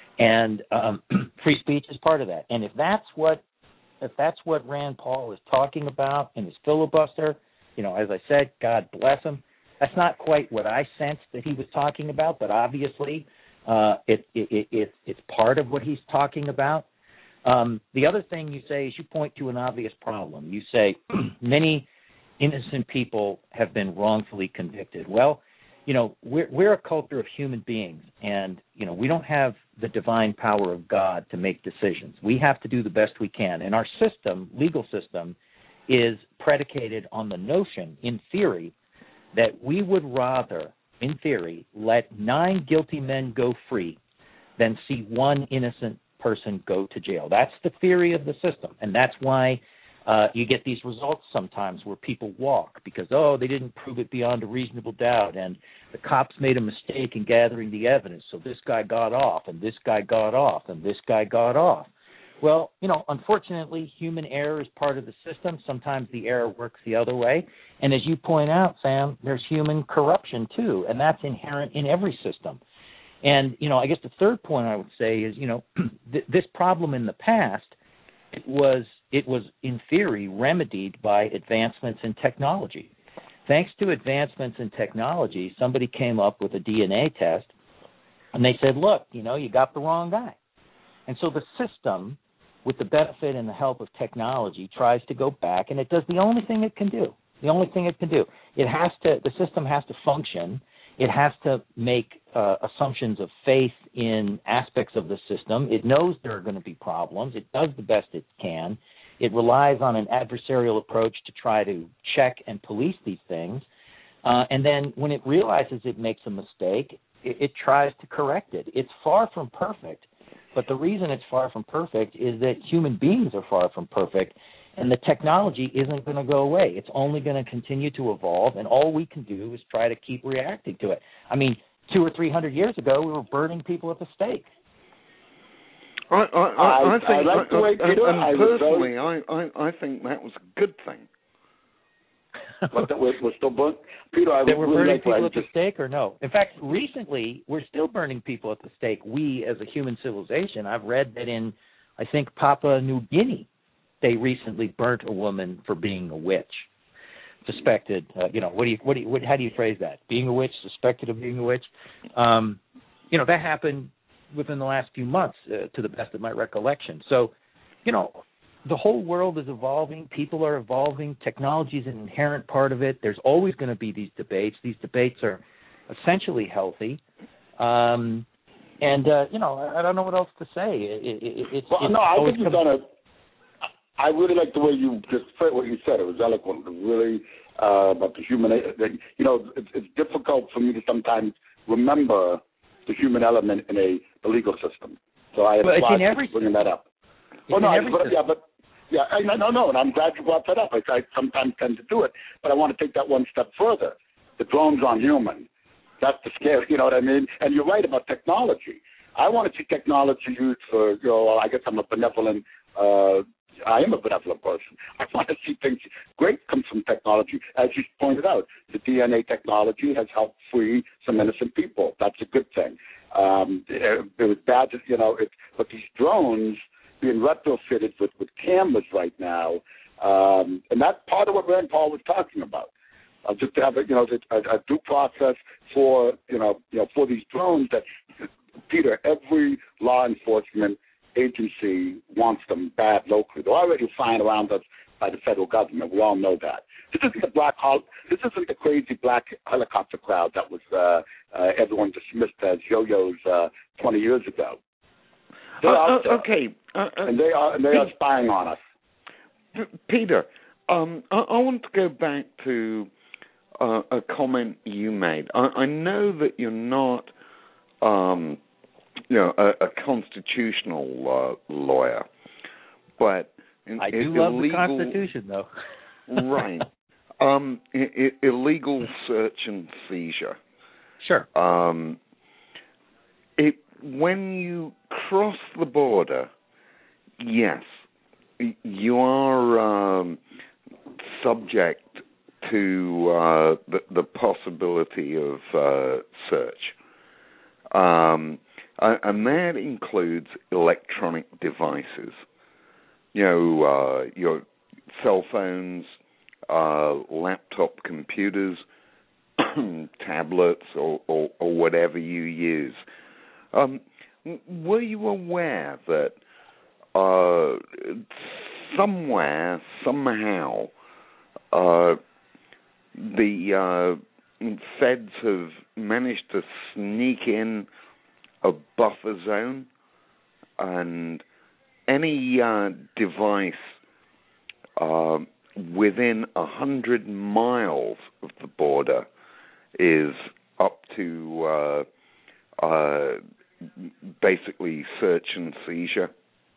And um, free speech is part of that. And if that's what if that's what Rand Paul is talking about in his filibuster, you know, as I said, God bless him. That's not quite what I sensed that he was talking about, but obviously uh, it, it, it, it's part of what he's talking about. Um, the other thing you say is you point to an obvious problem. You say many innocent people have been wrongfully convicted. Well, you know, we're, we're a culture of human beings, and, you know, we don't have the divine power of God to make decisions. We have to do the best we can. And our system, legal system, is predicated on the notion, in theory, that we would rather, in theory, let nine guilty men go free than see one innocent person go to jail. That's the theory of the system, and that's why uh, you get these results sometimes where people walk because, oh, they didn't prove it beyond a reasonable doubt, and the cops made a mistake in gathering the evidence, so this guy got off, and this guy got off, and this guy got off. Well, you know, unfortunately, human error is part of the system. Sometimes the error works the other way. And as you point out, Sam, there's human corruption, too, and that's inherent in every system. And, you know, I guess the third point I would say is, you know, th- this problem in the past, it was, it was, in theory, remedied by advancements in technology. Thanks to advancements in technology, somebody came up with a D N A test, and they said, look, you know, you got the wrong guy. And so the system, with the benefit and the help of technology, tries to go back, and it does the only thing it can do. The only thing it can do. It has to. The system has to function. It has to make uh, assumptions of faith in aspects of the system. It knows there are going to be problems. It does the best it can. It relies on an adversarial approach to try to check and police these things. Uh, and then when it realizes it makes a mistake, it, it tries to correct it. It's far from perfect. But the reason it's far from perfect is that human beings are far from perfect, and the technology isn't going to go away. It's only going to continue to evolve, and all we can do is try to keep reacting to it. I mean, two or three hundred years ago, we were burning people at the stake. I, I, I, I, I think, I like the way I, you do it. and I personally, I, I, I think that was a good thing. But that we're, we're still burning, Peter. I that we're really burning like people at just... the stake, or no? In fact, recently we're still burning people at the stake. We, as a human civilization, I've read that in, I think, Papua New Guinea, they recently burnt a woman for being a witch, suspected. Uh, you know, what do you, what do you, what, how do you phrase that? Being a witch, suspected of being a witch. Um, you know, that happened within the last few months, uh, to the best of my recollection. So, you know. The whole world is evolving. People are evolving. Technology is an inherent part of it. There's always going to be these debates. These debates are essentially healthy. Um, and, uh, you know, I, I don't know what else to say. It, it, it's, well, it's no, I think come- you've done a – I really like the way you just said what you said. It was eloquent. It was really uh, about the human – you know, it's, it's difficult for me to sometimes remember the human element in a the legal system. So I well, applaud you for bringing that up. Well, no, but, yeah, but yeah, I, no, no, and I'm glad you brought that up. I, I sometimes tend to do it, but I want to take that one step further. The drones aren't human. That's the scary, you know what I mean? And you're right about technology. I want to see technology used for, you know, I guess I'm a benevolent, uh, I am a benevolent person. I want to see things great come from technology. As you pointed out, the D N A technology has helped free some innocent people. That's a good thing. Um, it, it was bad, that, you know, it, but these drones being retrofitted with, with cameras right now, um, and that's part of what Rand Paul was talking about. Uh, just to have a, you know, a, a due process for, you know, you know, for these drones that, Peter, every law enforcement agency wants them bad locally. They're already flying around us by the federal government. We all know that. This isn't the black hol- This isn't the crazy black helicopter crowd that was uh, uh, everyone dismissed as yo-yos uh, twenty years ago. They're uh, out there, okay, uh, uh, and they are and they P- are spying on us. P- Peter, um, I-, I want to go back to uh, a comment you made. I, I know that you're not, um, you know, a, a constitutional uh, lawyer, but in, I do in love illegal, the Constitution, though. right. Um, I- I- illegal search and seizure. Sure. Um, it when you cross the border, yes, you are um, subject to uh, the, the possibility of uh, search, um, and that includes electronic devices. You know, uh, your cell phones, uh, laptop computers, tablets, or, or, or whatever you use. Um, were you aware that uh, somewhere, somehow, uh, the uh, feds have managed to sneak in a buffer zone, and any uh, device uh, within a hundred miles of the border is up to uh, uh, basically search and seizure?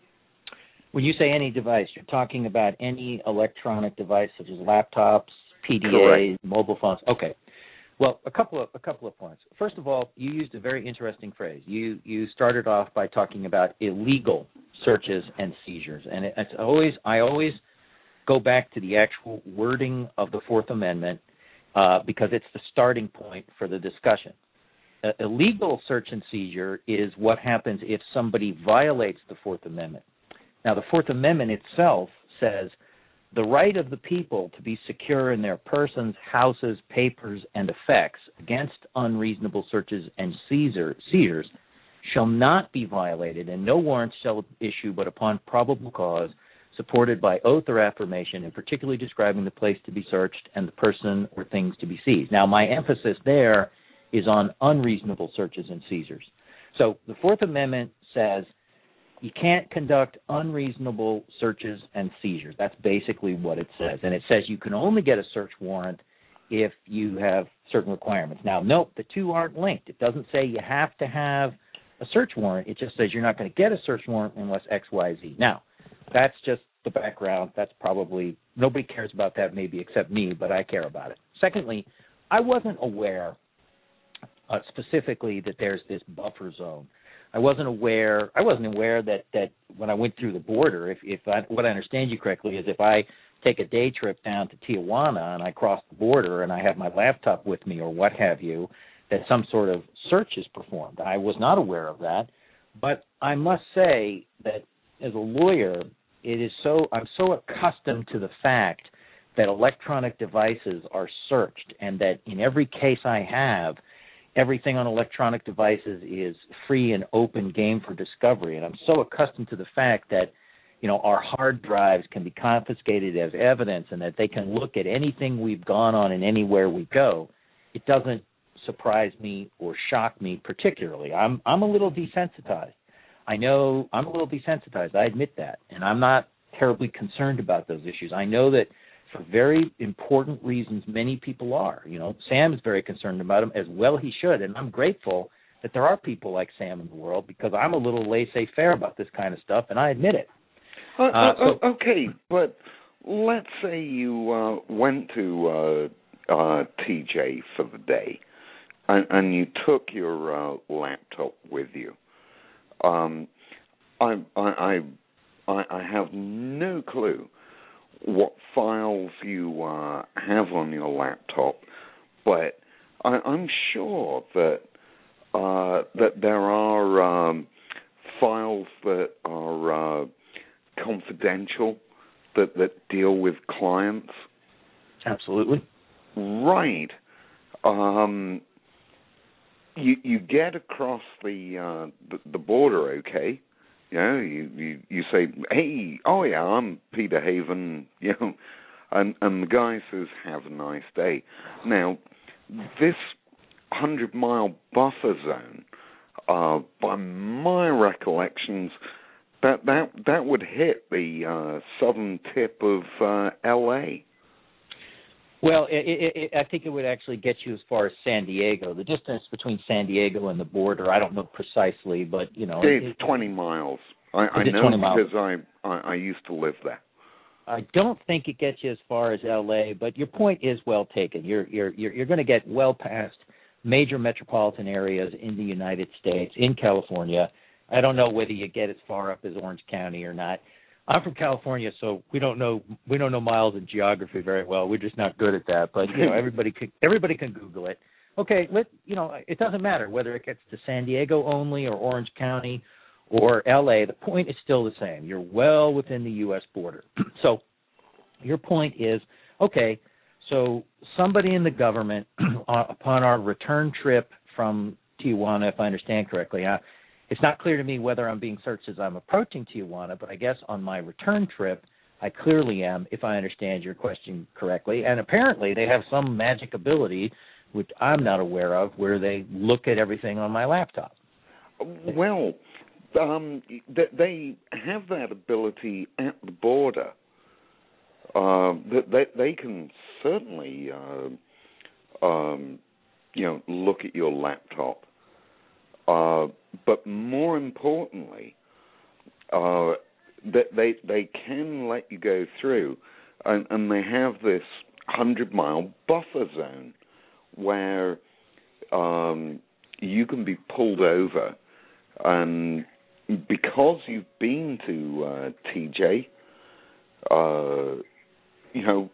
When you say any device, you're talking about any electronic device such as laptops, P D As, Correct. mobile phones. Okay. Well, a couple of a couple of points. First of all, you used a very interesting phrase. You you started off by talking about illegal searches and seizures, and it, it's always I always go back to the actual wording of the Fourth Amendment uh, because it's the starting point for the discussion. Uh, illegal search and seizure is what happens if somebody violates the Fourth Amendment. Now, the Fourth Amendment itself says the right of the people to be secure in their persons, houses, papers, and effects against unreasonable searches and seizure, seizures shall not be violated, and no warrant shall issue but upon probable cause, supported by oath or affirmation, and particularly describing the place to be searched and the person or things to be seized. Now, my emphasis there is on unreasonable searches and seizures. So the Fourth Amendment says you can't conduct unreasonable searches and seizures. That's basically what it says. And it says you can only get a search warrant if you have certain requirements. Now, note, the two aren't linked. It doesn't say you have to have a search warrant. It just says you're not going to get a search warrant unless X, Y, Z. Now, that's just the background. That's probably, nobody cares about that maybe except me, but I care about it. Secondly, I wasn't aware uh, specifically that there's this buffer zone. I wasn't aware. I wasn't aware that, that when I went through the border, if, if I, what I understand you correctly is if I take a day trip down to Tijuana and I cross the border and I have my laptop with me or what have you, that some sort of search is performed. I was not aware of that, but I must say that as a lawyer, it is so I'm so accustomed to the fact that electronic devices are searched, and that in every case I have, everything on electronic devices is free and open game for discovery. And I'm so accustomed to the fact that, you know, our hard drives can be confiscated as evidence and that they can look at anything we've gone on and anywhere we go. It doesn't surprise me or shock me particularly. I'm I'm a little desensitized. I know I'm a little desensitized. I admit that. And I'm not terribly concerned about those issues. I know that for very important reasons, many people are. You know, Sam is very concerned about them, as well he should. And I'm grateful that there are people like Sam in the world, because I'm a little laissez-faire about this kind of stuff, and I admit it. Uh, Uh, so, okay, but let's say you uh, went to uh, uh, T J for the day, and, and you took your uh, laptop with you. Um, I, I, I, I have no clue what files you uh, have on your laptop, but I, I'm sure that uh, that there are um, files that are uh, confidential that that deal with clients. Absolutely. Right. Um, you you get across the, uh, the the border, okay? You know, you, you you say, hey, oh yeah, I'm Peter Haven, you know, and and the guy says, have a nice day. Now, this hundred mile buffer zone, uh, by my recollections, that that that would hit the uh, southern tip of uh, L A. Well, it, it, it, I think it would actually get you as far as San Diego. The distance between San Diego and the border, I don't know precisely, but, you know. It's it, twenty miles. I, I know because I, I I used to live there. I don't think it gets you as far as L A, but your point is well taken. You're you're you're, you're going to get well past major metropolitan areas in the United States, in California. I don't know whether you get as far up as Orange County or not. I'm from California, so we don't know we don't know miles in geography very well. We're just not good at that. But you know, everybody can everybody can Google it. Okay, let you know. It doesn't matter whether it gets to San Diego only or Orange County or L A. The point is still the same. You're well within the U S border. So your point is, okay, so somebody in the government upon our return trip from Tijuana, if I understand correctly, I, it's not clear to me whether I'm being searched as I'm approaching Tijuana, but I guess on my return trip, I clearly am, if I understand your question correctly. And apparently they have some magic ability, which I'm not aware of, where they look at everything on my laptop. Well, um, they have that ability at the border. Uh, they, they can certainly, uh, um, you know, look at your laptop. Uh, but more importantly, uh, that they they can let you go through, and, and they have this hundred mile buffer zone where um, you can be pulled over, and because you've been to uh, T J, uh, you know,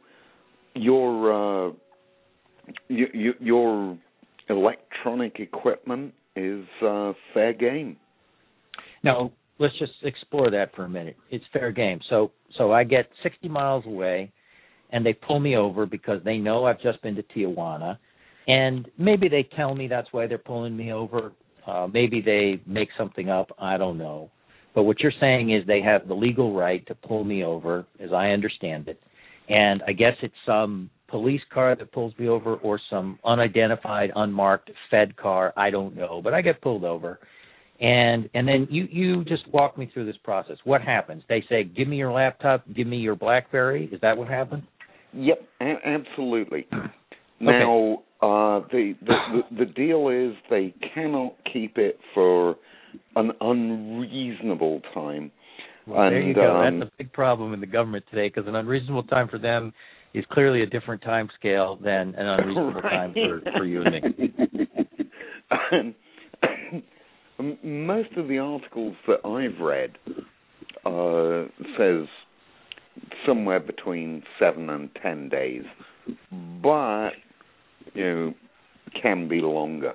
your uh, you, you, your electronic equipment is uh, fair game. Now, let's just explore that for a minute. It's fair game. So so I get sixty miles away, and they pull me over because they know I've just been to Tijuana, and maybe they tell me that's why they're pulling me over. Uh, maybe they make something up. I don't know. But what you're saying is they have the legal right to pull me over, as I understand it, and I guess it's some police car that pulls me over or some unidentified, unmarked Fed car. I don't know, but I get pulled over. And and then you, you just walk me through this process. What happens? They say, give me your laptop, give me your BlackBerry. Is that what happened? Yep, a- absolutely. Now, uh, the, the, the the deal is they cannot keep it for an unreasonable time. Well, and, there you go. Um, That's a big problem in the government today, because an unreasonable time for them is clearly a different time scale than an unreasonable right. time for, for you and me. and most of the articles that I've read uh, says somewhere between seven and ten days, but you know, can be longer.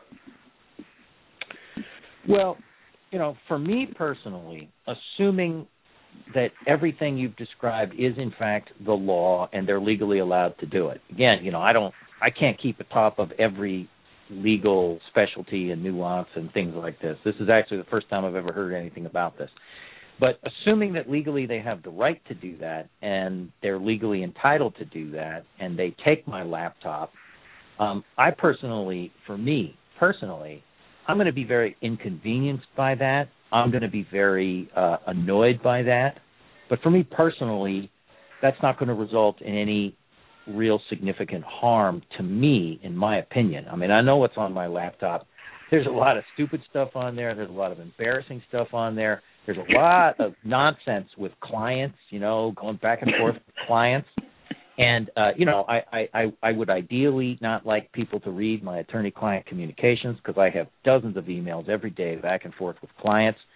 Well, you know, for me personally, assuming that everything you've described is in fact the law and they're legally allowed to do it. Again, you know, I don't, I can't keep atop of every legal specialty and nuance and things like this. This is actually the first time I've ever heard anything about this. But assuming that legally they have the right to do that and they're legally entitled to do that and they take my laptop, um, I personally, for me personally, I'm going to be very inconvenienced by that. I'm going to be very uh, annoyed by that. But for me personally, that's not going to result in any real significant harm to me, in my opinion. I mean, I know what's on my laptop. There's a lot of stupid stuff on there. There's a lot of embarrassing stuff on there. There's a lot of nonsense with clients, you know, going back and forth with clients. And, uh, you know, I, I, I would ideally not like people to read my attorney-client communications because I have dozens of emails every day back and forth with clients.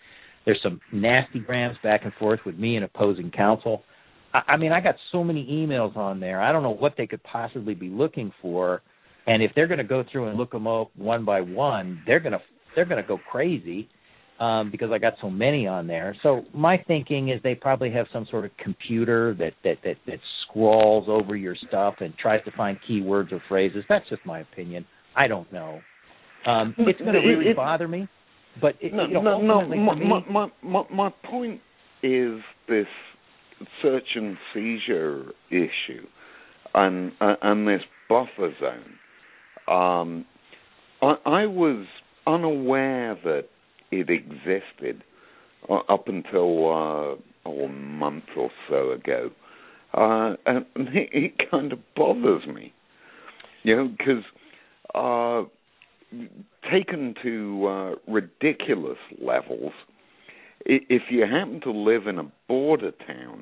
There's some nasty grams back and forth with me and opposing counsel. I, I mean, I got so many emails on there. I don't know what they could possibly be looking for. And if they're going to go through and look them up one by one, they're going to they're going to go crazy um, because I got so many on there. So my thinking is they probably have some sort of computer that that, that, that scrawls over your stuff and tries to find keywords or phrases. That's just my opinion. I don't know. Um, it's going to really it, bother me. But it, no, you know, no, no. ultimately My, for me, my, my, my point is this search and seizure issue and uh, and this buffer zone. Um, I, I was unaware that it existed uh, up until uh, oh, a month or so ago, uh, and it, it kind of bothers me, you know, because. Uh, taken to uh, ridiculous levels, if you happen to live in a border town,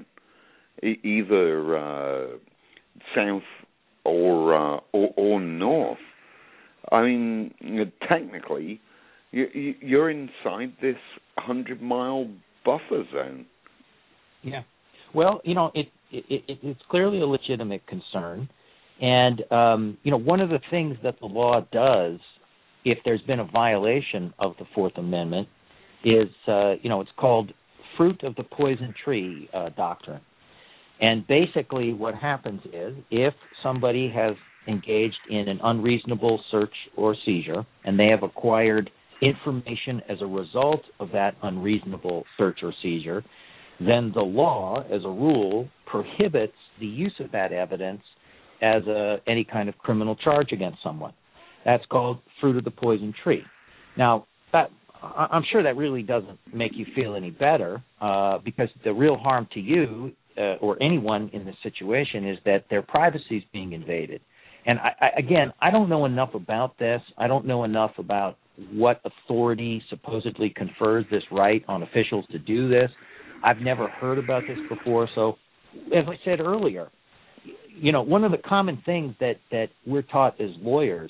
either uh, south or, uh, or or north, I mean, technically, you're inside this hundred-mile buffer zone. Yeah. Well, you know, it, it, it it's clearly a legitimate concern, and um, you know, one of the things that the law does, if there's been a violation of the Fourth Amendment, is, uh, you know, it's called fruit of the poison tree uh, doctrine. And basically what happens is if somebody has engaged in an unreasonable search or seizure and they have acquired information as a result of that unreasonable search or seizure, then the law, as a rule, prohibits the use of that evidence as a, any kind of criminal charge against someone. That's called fruit of the poison tree. Now, that, I'm sure that really doesn't make you feel any better uh, because the real harm to you uh, or anyone in this situation is that their privacy is being invaded. And, I, I, again, I don't know enough about this. I don't know enough about what authority supposedly confers this right on officials to do this. I've never heard about this before. So, as I said earlier, you know, one of the common things that, that we're taught as lawyers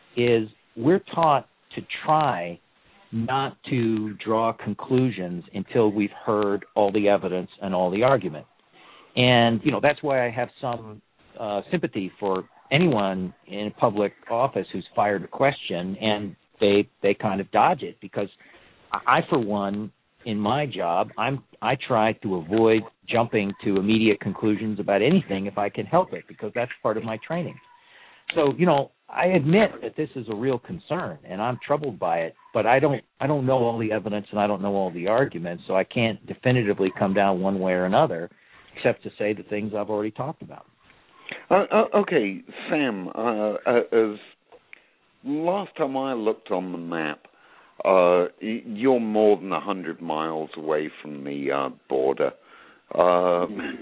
is we're taught to try not to draw conclusions until we've heard all the evidence and all the argument. And, you know, that's why I have some uh, sympathy for anyone in public office who's fired a question and they they kind of dodge it, because I, for one, in my job, I'm I try to avoid jumping to immediate conclusions about anything if I can help it, because that's part of my training. So, you know, I admit that this is a real concern, and I'm troubled by it, but I don't I don't know all the evidence and I don't know all the arguments, so I can't definitively come down one way or another, except to say the things I've already talked about. Uh, uh, okay, Sam, uh, uh, as last time I looked on the map, uh, you're more than one hundred miles away from the uh, border. Uh,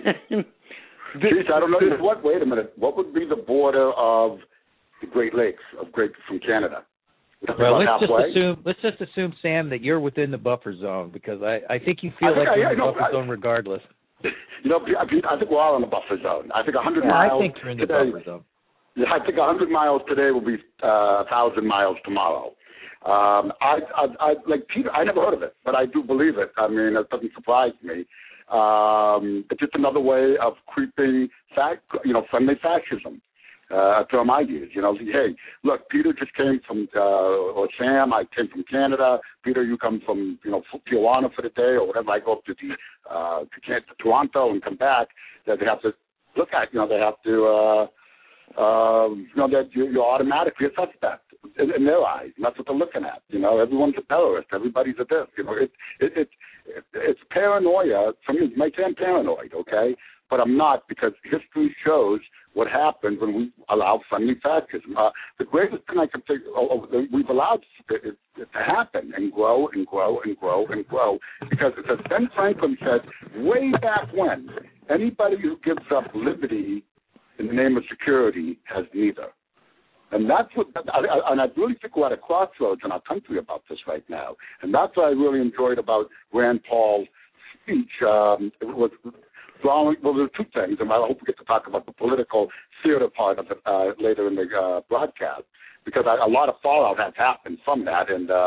Jeez, I don't know. What? Wait a minute. What would be the border of the Great Lakes of Great from Canada? Well, let's just assume. Let's just assume, Sam, that you're within the buffer zone, because I, I think you feel I like you're I, in the I, buffer I, zone regardless. You know, I think we're all in the buffer zone. I think one hundred yeah, miles. I think you're in the today, buffer zone. Yeah, I think one hundred miles today will be uh, one thousand miles tomorrow. Um, I, I, I, like Peter, I never heard of it, but I do believe it. I mean, it doesn't surprise me. Um, it's just another way of creeping, fact, you know, friendly fascism. Uh, a term I use, you know, hey, look, Peter just came from, uh, or Sam, I came from Canada. Peter, you come from, you know, Tijuana for the day or whatever. I go up to the, uh, to, to Toronto and come back. That they have to look at, you know, they have to, uh, uh, you know, that you're, you're automatically a suspect in, in their eyes. And that's what they're looking at. You know, everyone's a terrorist. Everybody's a this. You know, it, it, it, it, it's paranoia. For me, it might sound paranoid, okay? But I'm not, because history shows what happens when we allow friendly fascism. Uh, the greatest thing I can think oh, oh, we've allowed it, it, it to happen and grow and grow and grow and grow, because as Ben Franklin said way back when, anybody who gives up liberty in the name of security has neither. And that's what, I, I, and I really think we're at a crossroads in our country about this right now. And that's what I really enjoyed about Rand Paul's speech. Um, it was drawing, well, there's two things, and I hope we get to talk about the political theater part of it uh, later in the uh, broadcast, because I, a lot of fallout has happened from that, and uh,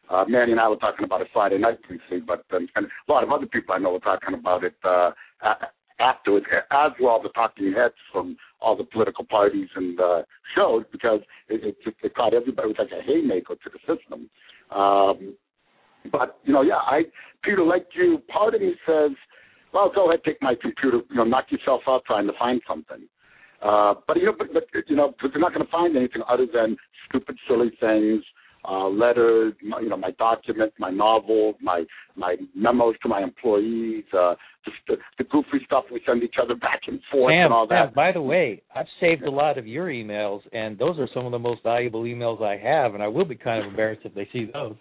Uh, Manny and I were talking about it Friday night briefly, but um, and a lot of other people I know were talking about it uh, afterwards, as well the talking heads from all the political parties and uh, shows, because it, it, it caught everybody. It was like a haymaker to the system. Um, but, you know, yeah, I, Peter, like you, part of me says, well, go ahead, take my computer, you know, knock yourself out trying to find something. Uh, but, you know, but, but, you know, because you're not going to find anything other than stupid, silly things, uh, letters, my, you know, my documents, my novels, my my memos to my employees, uh, just the, the goofy stuff we send each other back and forth Sam, and all that. Sam, by the way, I've saved a lot of your emails, and those are some of the most valuable emails I have, and I will be kind of embarrassed if they see those.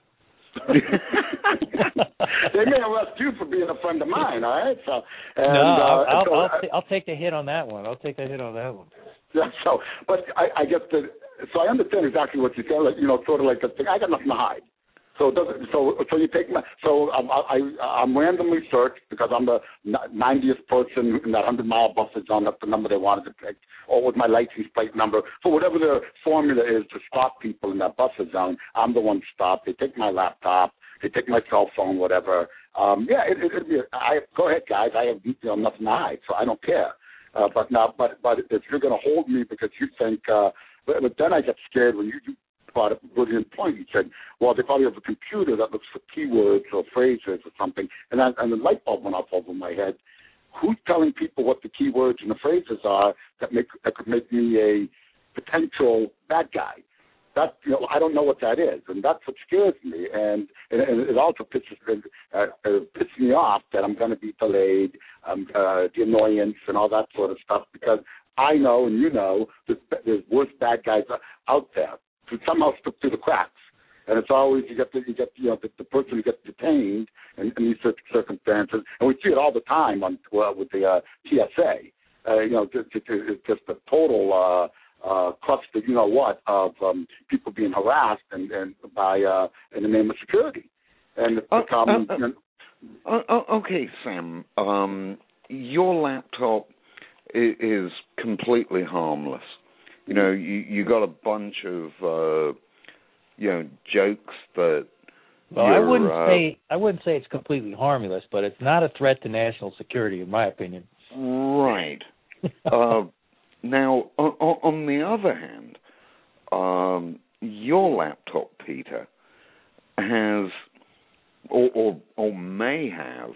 They may arrest you for being a friend of mine, all right? So, and, no, I'll, uh, I'll, so, I'll, t- I'll take the hit on that one. I'll take the hit on that one. Yeah, so, but I, I guess the, so I understand exactly what you say. Like, you know, sort of like the thing. I got nothing to hide. So it doesn't. So so you take my. So I'm I, I'm randomly searched because I'm the ninetieth person in that hundred mile buffer zone. That's the number they wanted to pick, or with my license plate number. So whatever the formula is to stop people in that buffer zone, I'm the one stopped. They take my laptop. They take my cell phone, whatever. Um, yeah, it, it, it, I go ahead, guys. I have you know, nothing to hide, so I don't care. Uh, but now, but but if you're going to hold me because you think, uh, but, but then I get scared when you, you brought up a brilliant point. You said, well, they probably have a computer that looks for keywords or phrases or something, and then, and the light bulb went off over my head. Who's telling people what the keywords and the phrases are that make that could make me a potential bad guy? That, you know, I don't know what that is, and that's what scares me. And, and, and it also pisses, uh, uh, pisses me off that I'm going to be delayed, um, uh, the annoyance and all that sort of stuff, because I know and you know that there's worse bad guys out there who somehow slip through the cracks. And it's always you get the, you get you know the, the person who gets detained in, in these circumstances, and we see it all the time on well, with the uh, T S A. Uh, you know, just, it's just a total. Uh, Uh, cluster, you know what, of um, people being harassed and, and by uh, in the name of security, and it's uh, become. Uh, uh, you know, uh, okay, Sam. Um, your laptop is, is completely harmless. You know, you, you got a bunch of uh, you know jokes that. Well, I wouldn't uh, say I wouldn't say it's completely harmless, but it's not a threat to national security, in my opinion. Right. uh, Now, on, on the other hand, um, your laptop, Peter, has or, or, or may have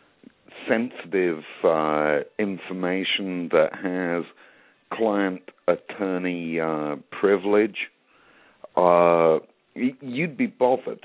sensitive uh, information that has client attorney uh, privilege. Uh, you'd be bothered.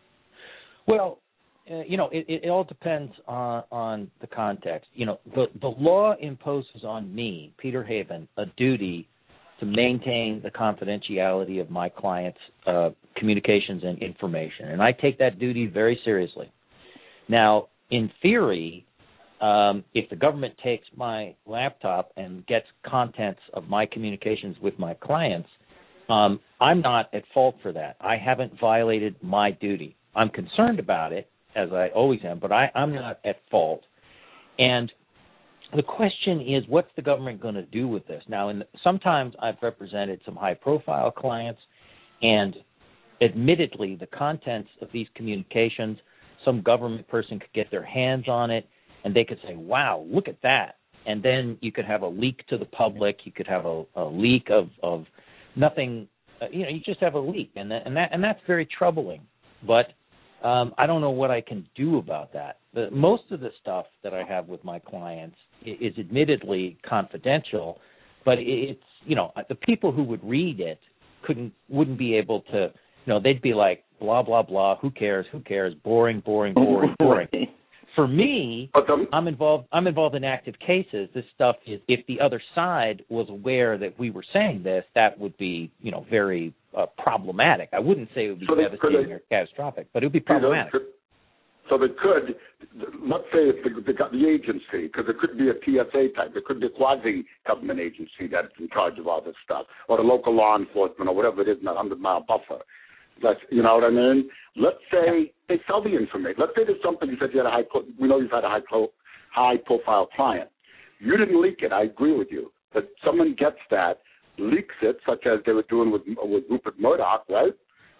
Well, Uh, you know, it, it all depends on, on the context. You know, the, the law imposes on me, Peter Haven, a duty to maintain the confidentiality of my clients' uh, communications and information, and I take that duty very seriously. Now, in theory, um, if the government takes my laptop and gets contents of my communications with my clients, um, I'm not at fault for that. I haven't violated my duty. I'm concerned about it, as I always am, but I, I'm not at fault. And the question is, what's the government going to do with this? Now, in the, sometimes I've represented some high-profile clients, and admittedly, the contents of these communications, some government person could get their hands on it, and they could say, wow, look at that. And then you could have a leak to the public. You could have a, a leak of, of nothing. Uh, you know, you just have a leak, and that, and that and that's very troubling. But Um, I don't know what I can do about that. The, most of the stuff that I have with my clients is, is admittedly confidential, but it's, you know, the people who would read it couldn't, wouldn't be able to, you know, they'd be like, blah, blah, blah, who cares, who cares, boring, boring, boring, boring. For me, I'm involved. I'm involved in active cases. This stuff is. If the other side was aware that we were saying this, that would be, you know, very uh, problematic. I wouldn't say it would be so devastating they, or catastrophic, but it would be problematic. Could, so they could, let's say it's the, the, the agency, because it could be a T S A type. It could be a quasi-government agency that's in charge of all this stuff, or the local law enforcement, or whatever it is in that hundred-mile buffer. That's, you know what I mean? Let's say they sell the information. Let's say there's something you said you had a high. We know you've had a high, high profile client. You didn't leak it. I agree with you. But someone gets that, leaks it, such as they were doing with with Rupert Murdoch, right?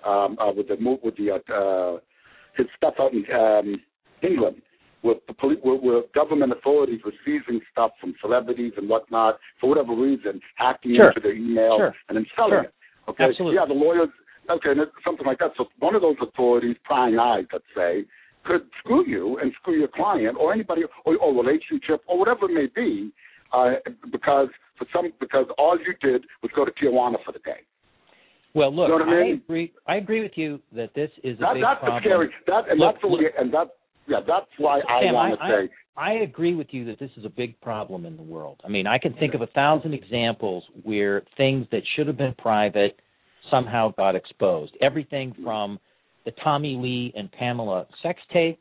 um, uh, with the move with the uh, uh, his stuff out in um, England, with the police, where, where government authorities were seizing stuff from celebrities and whatnot for whatever reason, hacking sure. into their email sure. and then selling sure. it. Okay, Absolutely. yeah, the lawyers. Okay, and it's something like that. So one of those authorities, prying eyes, let's say, could screw you and screw your client or anybody or, or relationship or whatever it may be, uh, because for some because all you did was go to Tijuana for the day. Well, look, you know what I, mean? I agree. I agree with you that this is a that, big that's problem. The scary. That and look, that's the look, way, and that yeah, that's why I Sam, want to I, say. I, I agree with you that this is a big problem in the world. I mean, I can think of a thousand examples where things that should have been private somehow got exposed. Everything from the Tommy Lee and Pamela sex tape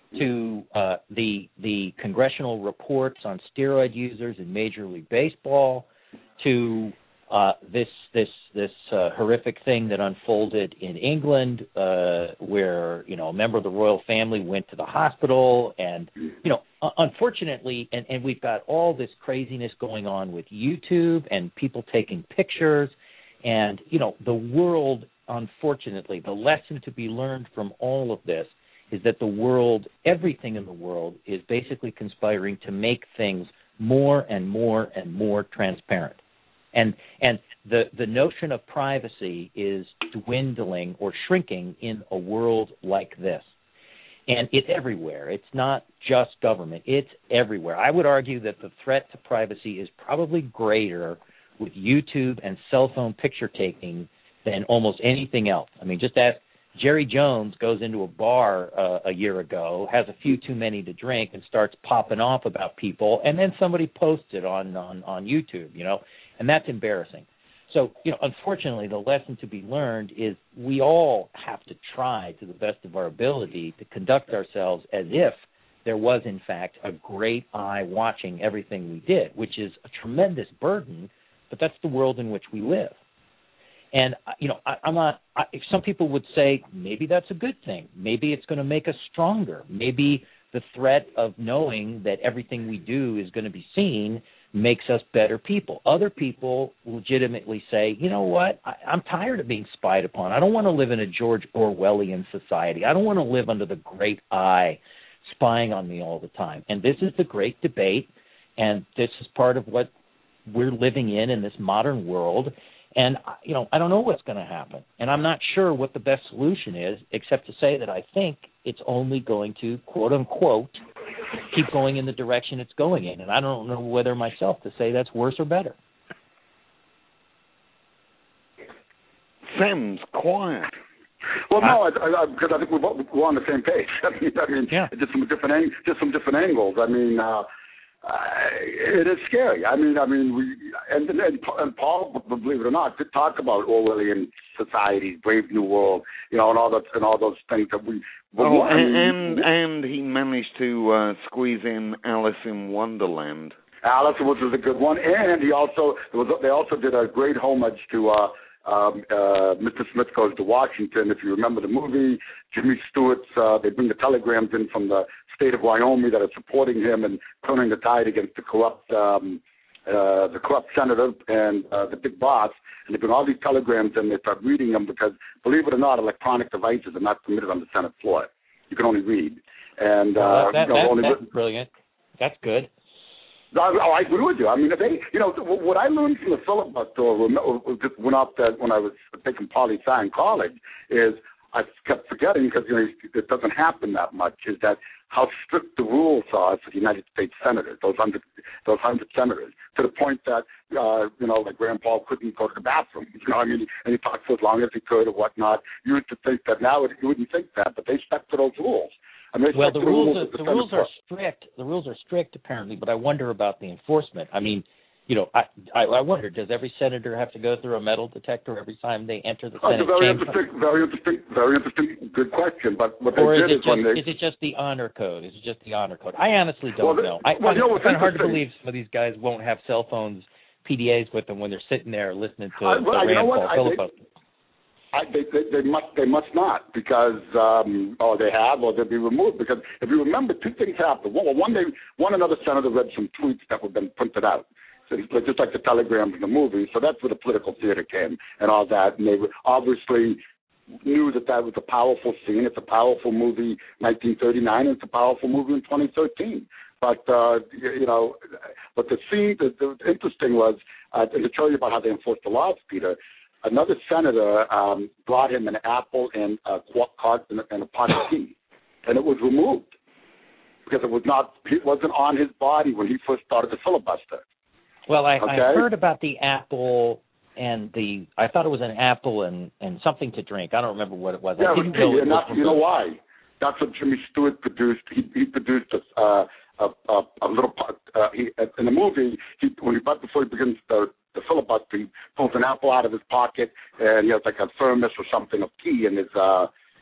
to uh, the the congressional reports on steroid users in Major League Baseball, to uh, this this this uh, horrific thing that unfolded in England, uh, where you know a member of the royal family went to the hospital, and you know unfortunately, and, and we've got all this craziness going on with YouTube and people taking pictures, and you know the world. Unfortunately, the lesson to be learned from all of this is that the world, everything in the world, is basically conspiring to make things more and more and more transparent. And and the, the notion of privacy is dwindling or shrinking in a world like this. And it's everywhere. It's not just government. It's everywhere. I would argue that the threat to privacy is probably greater with YouTube and cell phone picture taking than almost anything else. I mean, just ask Jerry Jones goes into a bar uh, a year ago, has a few too many to drink, and starts popping off about people, and then somebody posts it on, on, on YouTube, you know, and that's embarrassing. So, you know, unfortunately, the lesson to be learned is we all have to try to the best of our ability to conduct ourselves as if there was, in fact, a great eye watching everything we did, which is a tremendous burden, but that's the world in which we live. And, you know, I, I'm not I, – some people would say maybe that's a good thing. Maybe it's going to make us stronger. Maybe the threat of knowing that everything we do is going to be seen makes us better people. Other people legitimately say, you know what, I, I'm tired of being spied upon. I don't want to live in a George Orwellian society. I don't want to live under the great eye spying on me all the time. And this is the great debate, and this is part of what we're living in in this modern world. And, you know, I don't know what's going to happen. And I'm not sure what the best solution is, except to say that I think it's only going to, quote unquote, keep going in the direction it's going in. And I don't know whether myself to say that's worse or better. Sam's quiet. Well, no, I, I, because I think we're, we're on the same page. I mean, I mean, yeah. just from different ang- just from different angles. I mean, uh, Uh, it is scary. I mean, I mean, we and, and and Paul, believe it or not, did talk about Orwellian societies, Brave New World, you know, and all that and all those things that we. Oh, I mean, and and he managed to uh, squeeze in Alice in Wonderland. Alice was a good one, and he also there was, they also did a great homage to uh, um, uh, Mister Smith Goes to Washington. If you remember the movie, Jimmy Stewart's, uh, they bring the telegrams in from the state of Wyoming that are supporting him and turning the tide against the corrupt um, uh, the corrupt senator and uh, the big boss. And they bring all these telegrams in, they start reading them because, believe it or not, electronic devices are not permitted on the Senate floor. You can only read. And uh, well, that, you know, that, only that's brilliant. That's good. Oh, I agree with you. I mean, they, you know, what I learned from the filibuster, or just went up that when I was taking poli-sci in college, is I kept forgetting because you know it doesn't happen that much. Is that how strict the rules are for the United States senators, those hundred, those hundred senators, to the point that uh, you know, like Rand Paul couldn't go to the bathroom. You know, I mean, and he talked for as long as he could or whatnot. You used to think that now it, you wouldn't think that, but they stuck to those rules. I mean, well, the rules, rules are, the, the rules are book. strict. The rules are strict, apparently, but I wonder about the enforcement. I mean, you know, I, I, I wonder, does every senator have to go through a metal detector every time they enter the Oh, Senate it's a very chamber? interesting, very interesting, very interesting, good question. But what or they is did it is just when they is it just the honor code? Is it just the honor code? I honestly don't Well, the- know. I well, find you know it what's kind of hard to interesting- believe some of these guys won't have cell phones, P D As with them when they're sitting there listening to, I- well, to you know Rand what? Paul I- filibuster. I, they, they, they must they must not because um, or they have or they'll be removed because if you remember two things happened. One, well, one day one another senator read some tweets that were been printed out. So it's just like the telegrams in the movie. So that's where the political theater came and all that. And they were obviously knew that that was a powerful scene. It's a powerful movie, nineteen thirty-nine, and it's a powerful movie in twenty thirteen. But, uh, you, you know, but the scene, the, the interesting was, uh, and to tell you about how they enforced the laws, Peter, another senator um, brought him an apple and a, quart, and a, and a pot of tea, and it was removed because it was not, it wasn't on his body when he first started the filibuster. Well, I, okay? I heard about the apple and the, I thought it was an apple and, and something to drink. I don't remember what it was. Yeah, I didn't know it and was that's, you know why? That's what Jimmy Stewart produced. He, he produced a, uh, a, a, a little part. Uh, he, in the movie, he, when he, but before he begins the, the filibuster, he pulls an apple out of his pocket, and he has like a thermos or something of tea in his uh,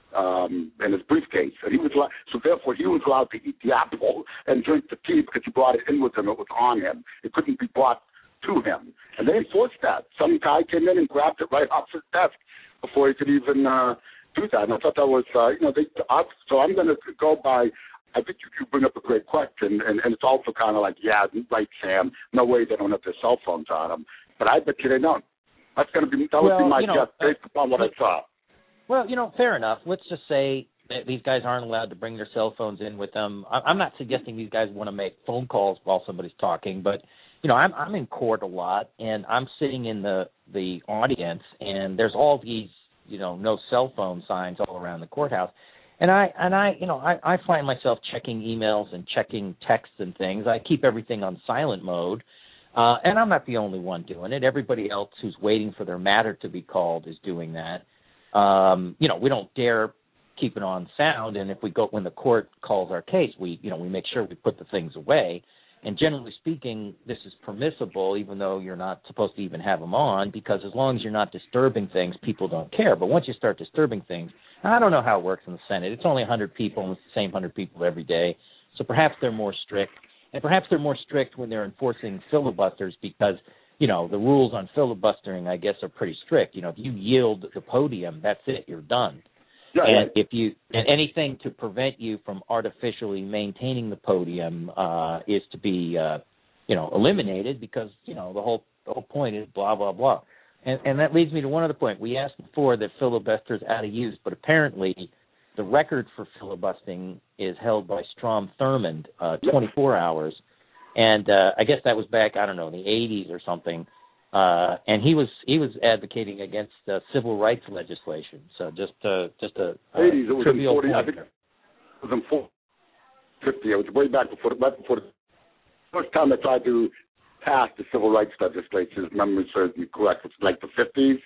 um, in his briefcase. And he was so therefore he was allowed to eat the apple and drink the tea because he brought it in with him. It was on him. It couldn't be brought to him, and they enforced that. Some guy came in and grabbed it right off his desk before he could even uh, do that. And I thought that was, uh, you know, they. I, so I'm going to go by. I think you, you bring up a great question, and, and it's also kind of like, yeah, right, Sam. No way they don't have their cell phones on them, but I bet you they don't. That's going to be that well, would be my you know, guess based uh, upon what I saw. Well, you know, fair enough. Let's just say that these guys aren't allowed to bring their cell phones in with them. I'm not suggesting these guys want to make phone calls while somebody's talking, but you know, I'm I'm in court a lot, and I'm sitting in the the audience, and there's all these, you know, no cell phone signs all around the courthouse. And I and I you know I, I find myself checking emails and checking texts and things. I keep everything on silent mode, uh, and I'm not the only one doing it. Everybody else who's waiting for their matter to be called is doing that. Um, you know, we don't dare keep it on sound, and if we go when the court calls our case, we you know we make sure we put the things away. And generally speaking, this is permissible, even though you're not supposed to even have them on, because as long as you're not disturbing things, people don't care. But once you start disturbing things, I don't know how it works in the Senate. It's only one hundred people, and it's the same one hundred people every day. So perhaps they're more strict. And perhaps they're more strict when they're enforcing filibusters because, you know, the rules on filibustering, I guess, are pretty strict. You know, if you yield the podium, that's it. You're done. Yeah, and yeah. if you and anything to prevent you from artificially maintaining the podium uh, is to be, uh, you know, eliminated because, you know, the whole the whole point is blah, blah, blah. And, and that leads me to one other point. We asked before that filibuster's out of use, but apparently the record for filibustering is held by Strom Thurmond, uh, twenty-four hours. And uh, I guess that was back, I don't know, in the eighties or something. Uh, and he was he was advocating against uh, civil rights legislation. So just uh, just a, a eighties, it was trivial in forty, point. I think it was in forty, fifty. It was way back before, right before the first time they tried to pass the civil rights legislation. If memory serves me correct, it's like the fifties.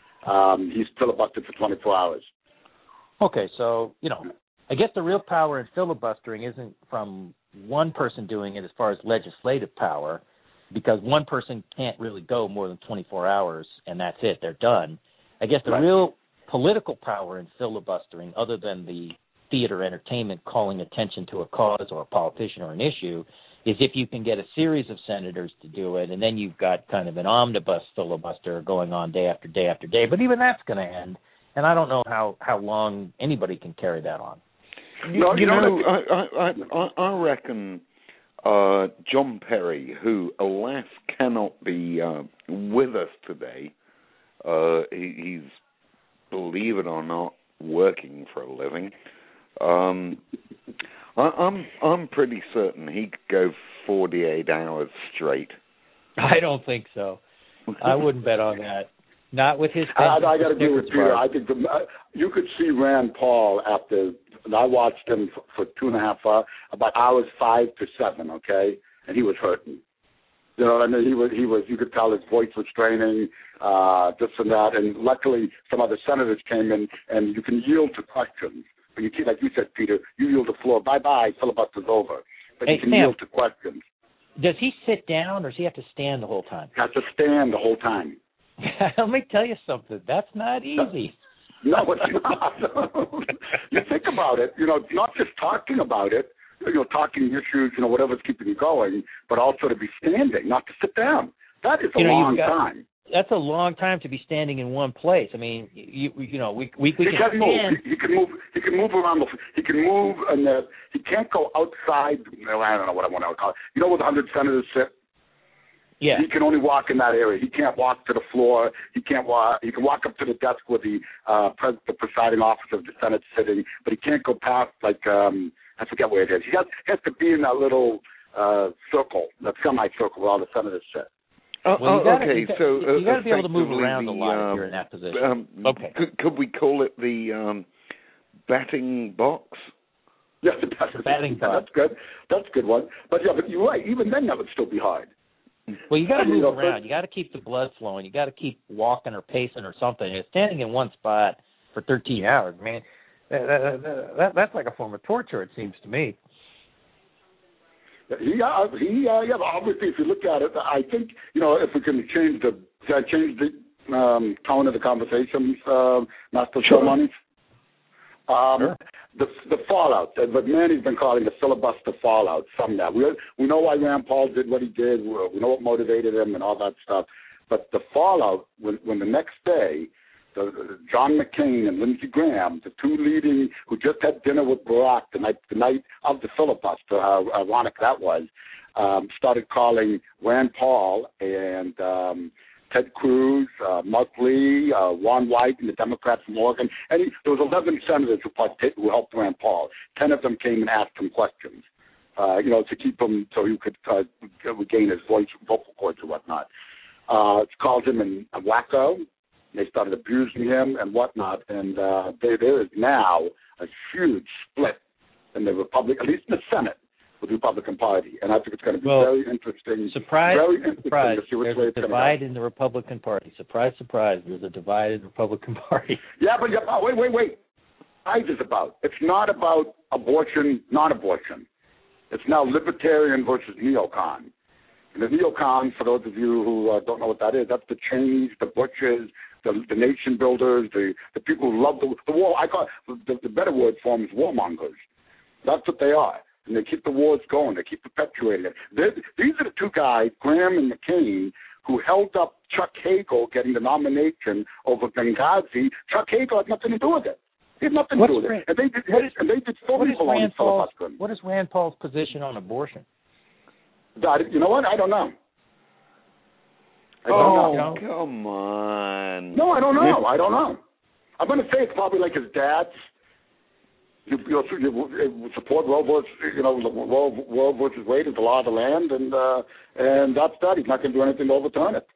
Um, he's filibustered for twenty-four hours. Okay, so, you know, I guess the real power in filibustering isn't from one person doing it as far as legislative power, because one person can't really go more than twenty-four hours, and that's it. They're done. I guess the Right. real political power in filibustering, other than the theater entertainment calling attention to a cause or a politician or an issue, is if you can get a series of senators to do it, and then you've got kind of an omnibus filibuster going on day after day after day. But even that's going to end, and I don't know how, how long anybody can carry that on. You, No, you you know, know, I, I, I, I reckon uh, John Perry, who alas cannot be uh, with us today, uh, he, he's, believe it or not, working for a living. Um, I, I'm I'm pretty certain he could go forty-eight hours straight. I don't think so. I wouldn't bet on that. Not with his. I, I got to agree with Peter. I think the, uh, you could see Rand Paul after. And I watched him for, for two and a half hours, about hours five to seven. Okay, and he was hurting. You know, I mean, he was he was. You could tell his voice was straining, uh, this and that. And luckily, some other senators came in, and you can yield to questions. But you see, like you said, Peter, you yield the floor. Bye bye, filibuster's over. But hey, you can Sam, yield to questions. Does he sit down, or does he have to stand the whole time? Has to stand the whole time. Let me tell you something. That's not easy. No, it's not. You think about it, you know, not just talking about it, you know, talking issues, you know, whatever's keeping you going, but also to be standing, not to sit down. That is a You know, long you've got- time. That's a long time to be standing in one place. I mean, you you know, we we, we He can can stand. move. He, he can move. He can move around. The, he can move, and the, he can't go outside. Well, I don't know what I want to call it. You know where the hundred senators sit? Yeah. He can only walk in that area. He can't walk to the floor. He can't walk. He can walk up to the desk where the uh, pres- the presiding officer of the Senate sitting, but he can't go past like um, I forget where it is. He has, he has to be in that little uh, circle, that semicircle where all the senators sit. Oh, Well, you oh, gotta, okay, you got, so you, you got to be able to move effectively around a the, lot um, if you're in that position. Um, okay. Could, could we call it the um, batting box? Yes, the batting, batting yeah, box. That's good. That's a good one. But yeah, but you're right. Even then, that would still be hard. Well, you got to You move know, around. You got to keep the blood flowing. You got to keep walking or pacing or something. You're standing in one spot for thirteen hours, man. That, that, that, that's like a form of torture, it seems to me. He, uh, he, uh, yeah. Obviously, if you look at it, I think you know if we can change the uh, change the um, tone of the conversation, uh, Master Sure. Showmoney. Um, Sure. The the fallout, what Manny's been calling the filibuster fallout from that. We we know why Rand Paul did what he did. We know what motivated him and all that stuff. But the fallout when when the next day, the, John McCain and Lindsey Graham, the two leading who just had dinner with Barack the night the night of the filibuster, how ironic that was, um, started calling Rand Paul and um, Ted Cruz, uh, Mark Lee, uh, Ron White, and the Democrats from Oregon. And he, there was eleven senators who, partic- who helped Rand Paul. Ten of them came and asked him questions, uh, you know, to keep him so he could uh, regain his voice, vocal cords and whatnot. Uh, it's called him an, a wacko. They started abusing him and whatnot. And uh, there, there is now a huge split in the Republic, at least in the Senate, with the Republican Party, and I think it's going to be well, very interesting. Surprise, very interesting surprise. to see which There's way a it's going to divide go. in the Republican Party. Surprise, surprise. There's a divide in the Republican Party. Yeah, but yeah, oh, wait, wait, wait. What is about? It's not about abortion, non-abortion. It's now libertarian versus neocon. And the neocon, for those of you who uh, don't know what that is, that's the Cheneys, the Butchers, the, the nation builders, the, the people who love the, the war. I call the, the better word for them is warmongers. That's what they are. And they keep the wars going. They keep perpetuating it. They're, these are the two guys, Graham and McCain, who held up Chuck Hagel getting the nomination over Benghazi. Chuck Hagel had nothing to do with it. He had nothing What's to do with Rand, it. And they did, what is, and they did what is Rand Paul's, filibustering. what is Rand Paul's position on abortion? That, you know what? I don't know. I don't Oh, know. come on. No, I don't know. I don't know. I'm going to say it's probably like his dad's. You, you, know, you support Roe versus, you know, Roe, Roe versus Wade is the law of the land, and uh, and that's that. He's not going to do anything to overturn it.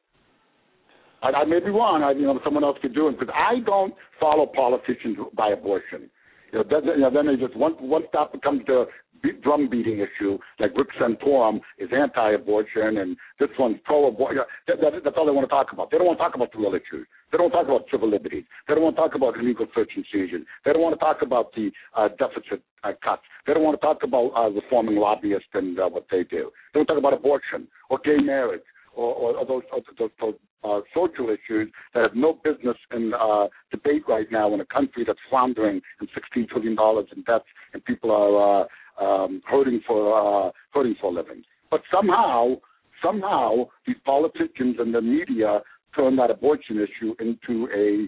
I, I may be wrong. I, you know, someone else could do it because I don't follow politicians by abortion. You know, then, you know, then they just once once that becomes the beat, drum beating issue, like Rick Santorum is anti-abortion and this one's pro-abortion. That, that, that's all they want to talk about. They don't want to talk about the real issues. They don't want to talk about civil liberties. They don't want to talk about illegal search and seizure. They don't want to talk about the uh, deficit uh, cuts. They don't want to talk about uh, reforming lobbyists and uh, what they do. They don't talk about abortion or gay marriage or, or, or those, those, those uh, social issues that have no business in uh, debate right now in a country that's floundering in sixteen trillion dollars in debts and people are uh, um, hurting for uh, hurting for a living. But somehow, somehow, these politicians and the media turn that abortion issue into a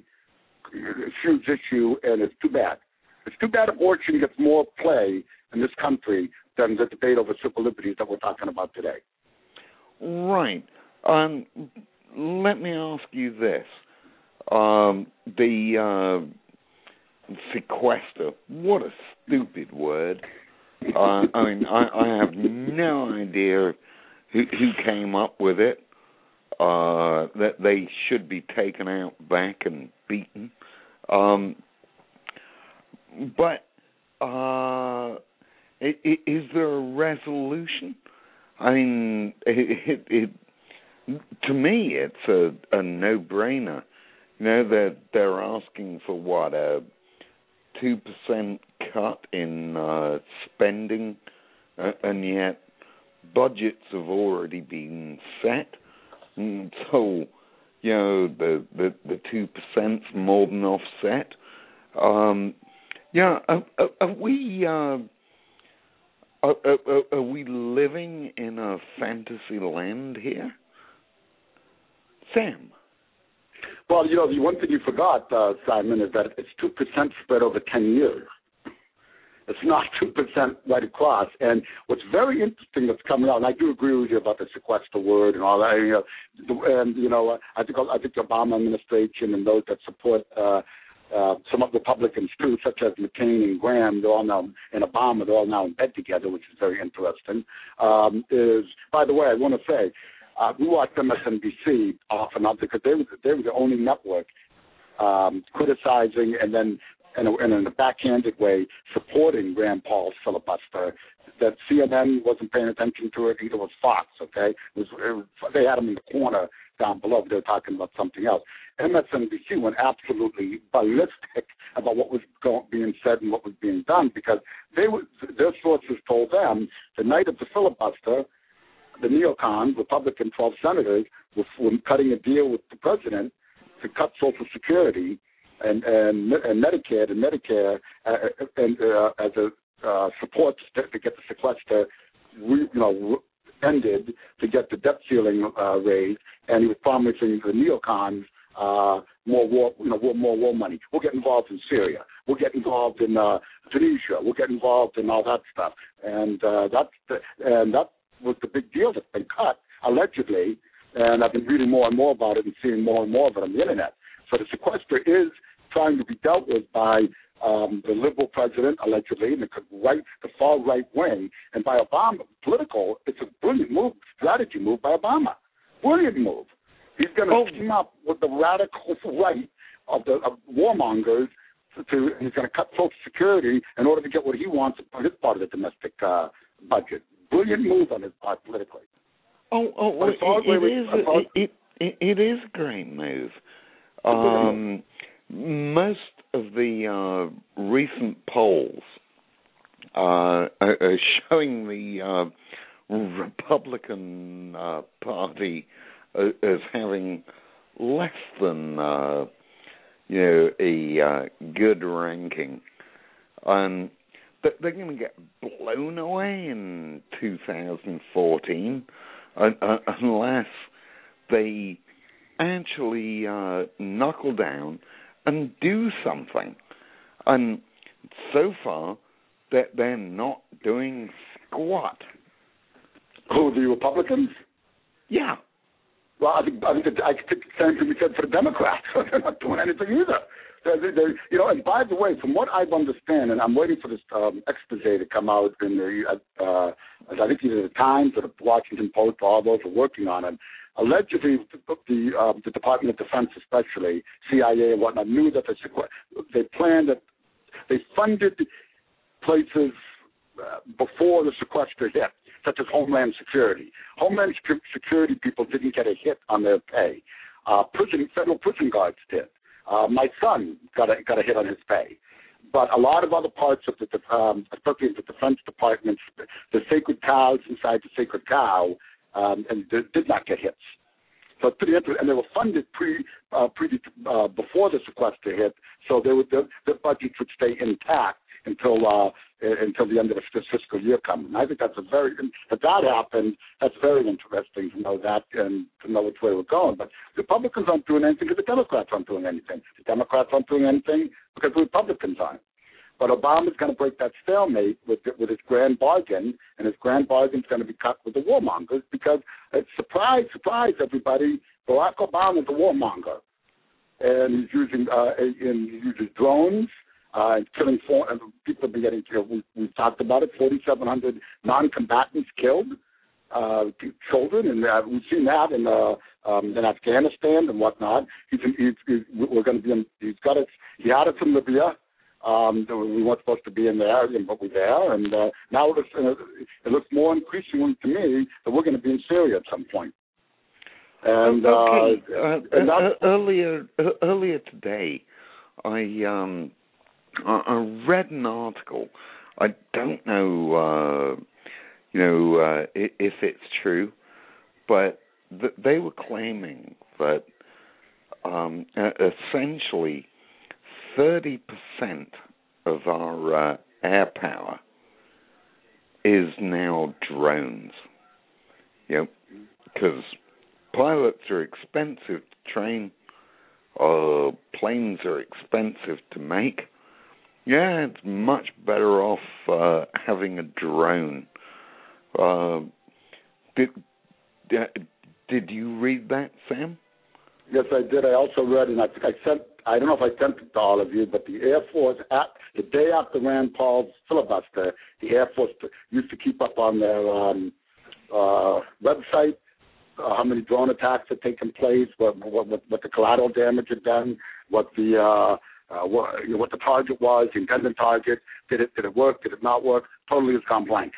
huge issue, and it's too bad. It's too bad abortion gets more play in this country than the debate over civil liberties that we're talking about today. Right. Um, let me ask you this. Um, the uh, sequester, what a stupid word. Uh, I mean, I, I have no idea who, who came up with it. Uh, that they should be taken out back and beaten. Um, but uh, it, it, is there a resolution? I mean, it, it, it, to me, it's a, a no-brainer. You know, they're, they're asking for, what, a two percent cut in uh, spending, uh, and yet budgets have already been set. And so, you know, the the, the two percent's more than offset. Um, yeah, are, are, are we uh, are, are, are we living in a fantasy land here, Sam? Well, you know, the one thing you forgot, uh, Simon, is that it's two percent spread over ten years. It's not two percent right across. And what's very interesting that's coming out, and I do agree with you about the sequester word and all that. You know, and you know, I think I think the Obama administration and those that support uh, uh, some of the Republicans too, such as McCain and Graham, they're all now and Obama, they're all now in bed together, which is very interesting. Um, is by the way, I want to say uh, we watched M S N B C often because they were they were the only network um, criticizing and then. And, and in a backhanded way, supporting Rand Paul's filibuster, that C N N wasn't paying attention to it, either was Fox, okay? It was, it was, they had them in the corner down below, but they were talking about something else. M S N B C went absolutely ballistic about what was going, being said and what was being done because they were, their sources told them the night of the filibuster, the neocons, Republican twelve senators, were, were cutting a deal with the president to cut Social Security And, and and Medicare and Medicare uh, and uh, as a uh, support to, to get the sequester, re, you know, ended to get the debt ceiling uh, raised, and he was promising the neocons uh, more war, you know, more war money. We'll get involved in Syria. We'll get involved in uh, Tunisia. We'll get involved in all that stuff, and uh, that's the, and that was the big deal that's been cut allegedly. And I've been reading more and more about it and seeing more and more of it on the internet. So the sequester is trying to be dealt with by um, the liberal president, allegedly, and the right, the far right wing, and by Obama. Political, it's a brilliant move, strategy move by Obama. Brilliant move. He's going to oh. team up with the radical right of the of warmongers. To, to, he's going to cut Social Security in order to get what he wants for his part of the domestic uh, budget. Brilliant move on his part politically. Oh, oh, well, it, it, is a, it, it, it is a great move. Um, most of the uh, recent polls uh, are showing the uh, Republican uh, Party as having less than uh, you know a uh, good ranking, and they're going to get blown away in two thousand fourteen uh, uh, unless they actually uh, knuckle down and do something. And so far, they're, they're not doing squat. Who, the Republicans? Yeah. Well, I think I think, I think the same can be said for the Democrats. They're not doing anything either. They're, they're, they're, you know, and by the way, from what I understand, and I'm waiting for this um, expose to come out in the, uh, I think either the Times or the Washington Post, all those are working on it. Allegedly, the the, uh, the Department of Defense, especially C I A and whatnot, knew that they, they planned that they funded places uh, before the sequester hit, such as Homeland Security. Homeland Security people didn't get a hit on their pay. Uh, prison, federal prison guards did. Uh, my son got a, got a hit on his pay. But a lot of other parts of the, um, especially the Defense Department, the sacred cows inside the sacred cow, um, and did, did not get hits. So it's pretty interesting. And they were funded pre, uh, pre uh, before the sequester hit, so they would, the, the budgets would stay intact until uh, until the end of this fiscal year comes. And I think that's a very, if that happened, that's very interesting to know that and to know which way we're going. But the Republicans aren't doing anything because the Democrats aren't doing anything. The Democrats aren't doing anything because the Republicans aren't. But Obama's going to break that stalemate with with his grand bargain, and his grand bargain's going to be cut with the warmongers because, it's surprise, surprise, everybody, Barack Obama's a warmonger. And he's using, uh, and he uses drones, uh, and killing four, and people have been getting killed. We, we've talked about it, forty-seven hundred non-combatants killed, uh, children, and uh, we've seen that in uh, um, in Afghanistan and whatnot. He's, he's, he's we're going to be in, he's got it, he had it in Libya. Um, we weren't supposed to be in there, but we're there, and uh, now it looks, uh, it looks more increasingly to me that we're going to be in Syria at some point. And, okay. uh, uh, and uh, earlier, uh, earlier today, I um, I, I read an article. I don't know, uh, you know, uh, if it's true, but th- they were claiming that um, essentially thirty percent of our uh, air power is now drones. You know, because pilots are expensive to train, uh, planes are expensive to make, Yeah, it's much better off uh, having a drone. Uh, did did you read that, Sam? Yes, I did. I also read, and I think I sent. I don't know if I sent it to all of you, but the Air Force, at the day after Rand Paul's filibuster, the Air Force used to keep up on their um, uh, website uh, how many drone attacks had taken place, what, what, what the collateral damage had done, what the uh, uh, what, you know, what the target was, the intended target. Did it did it work? Did it not work? Totally has gone blank.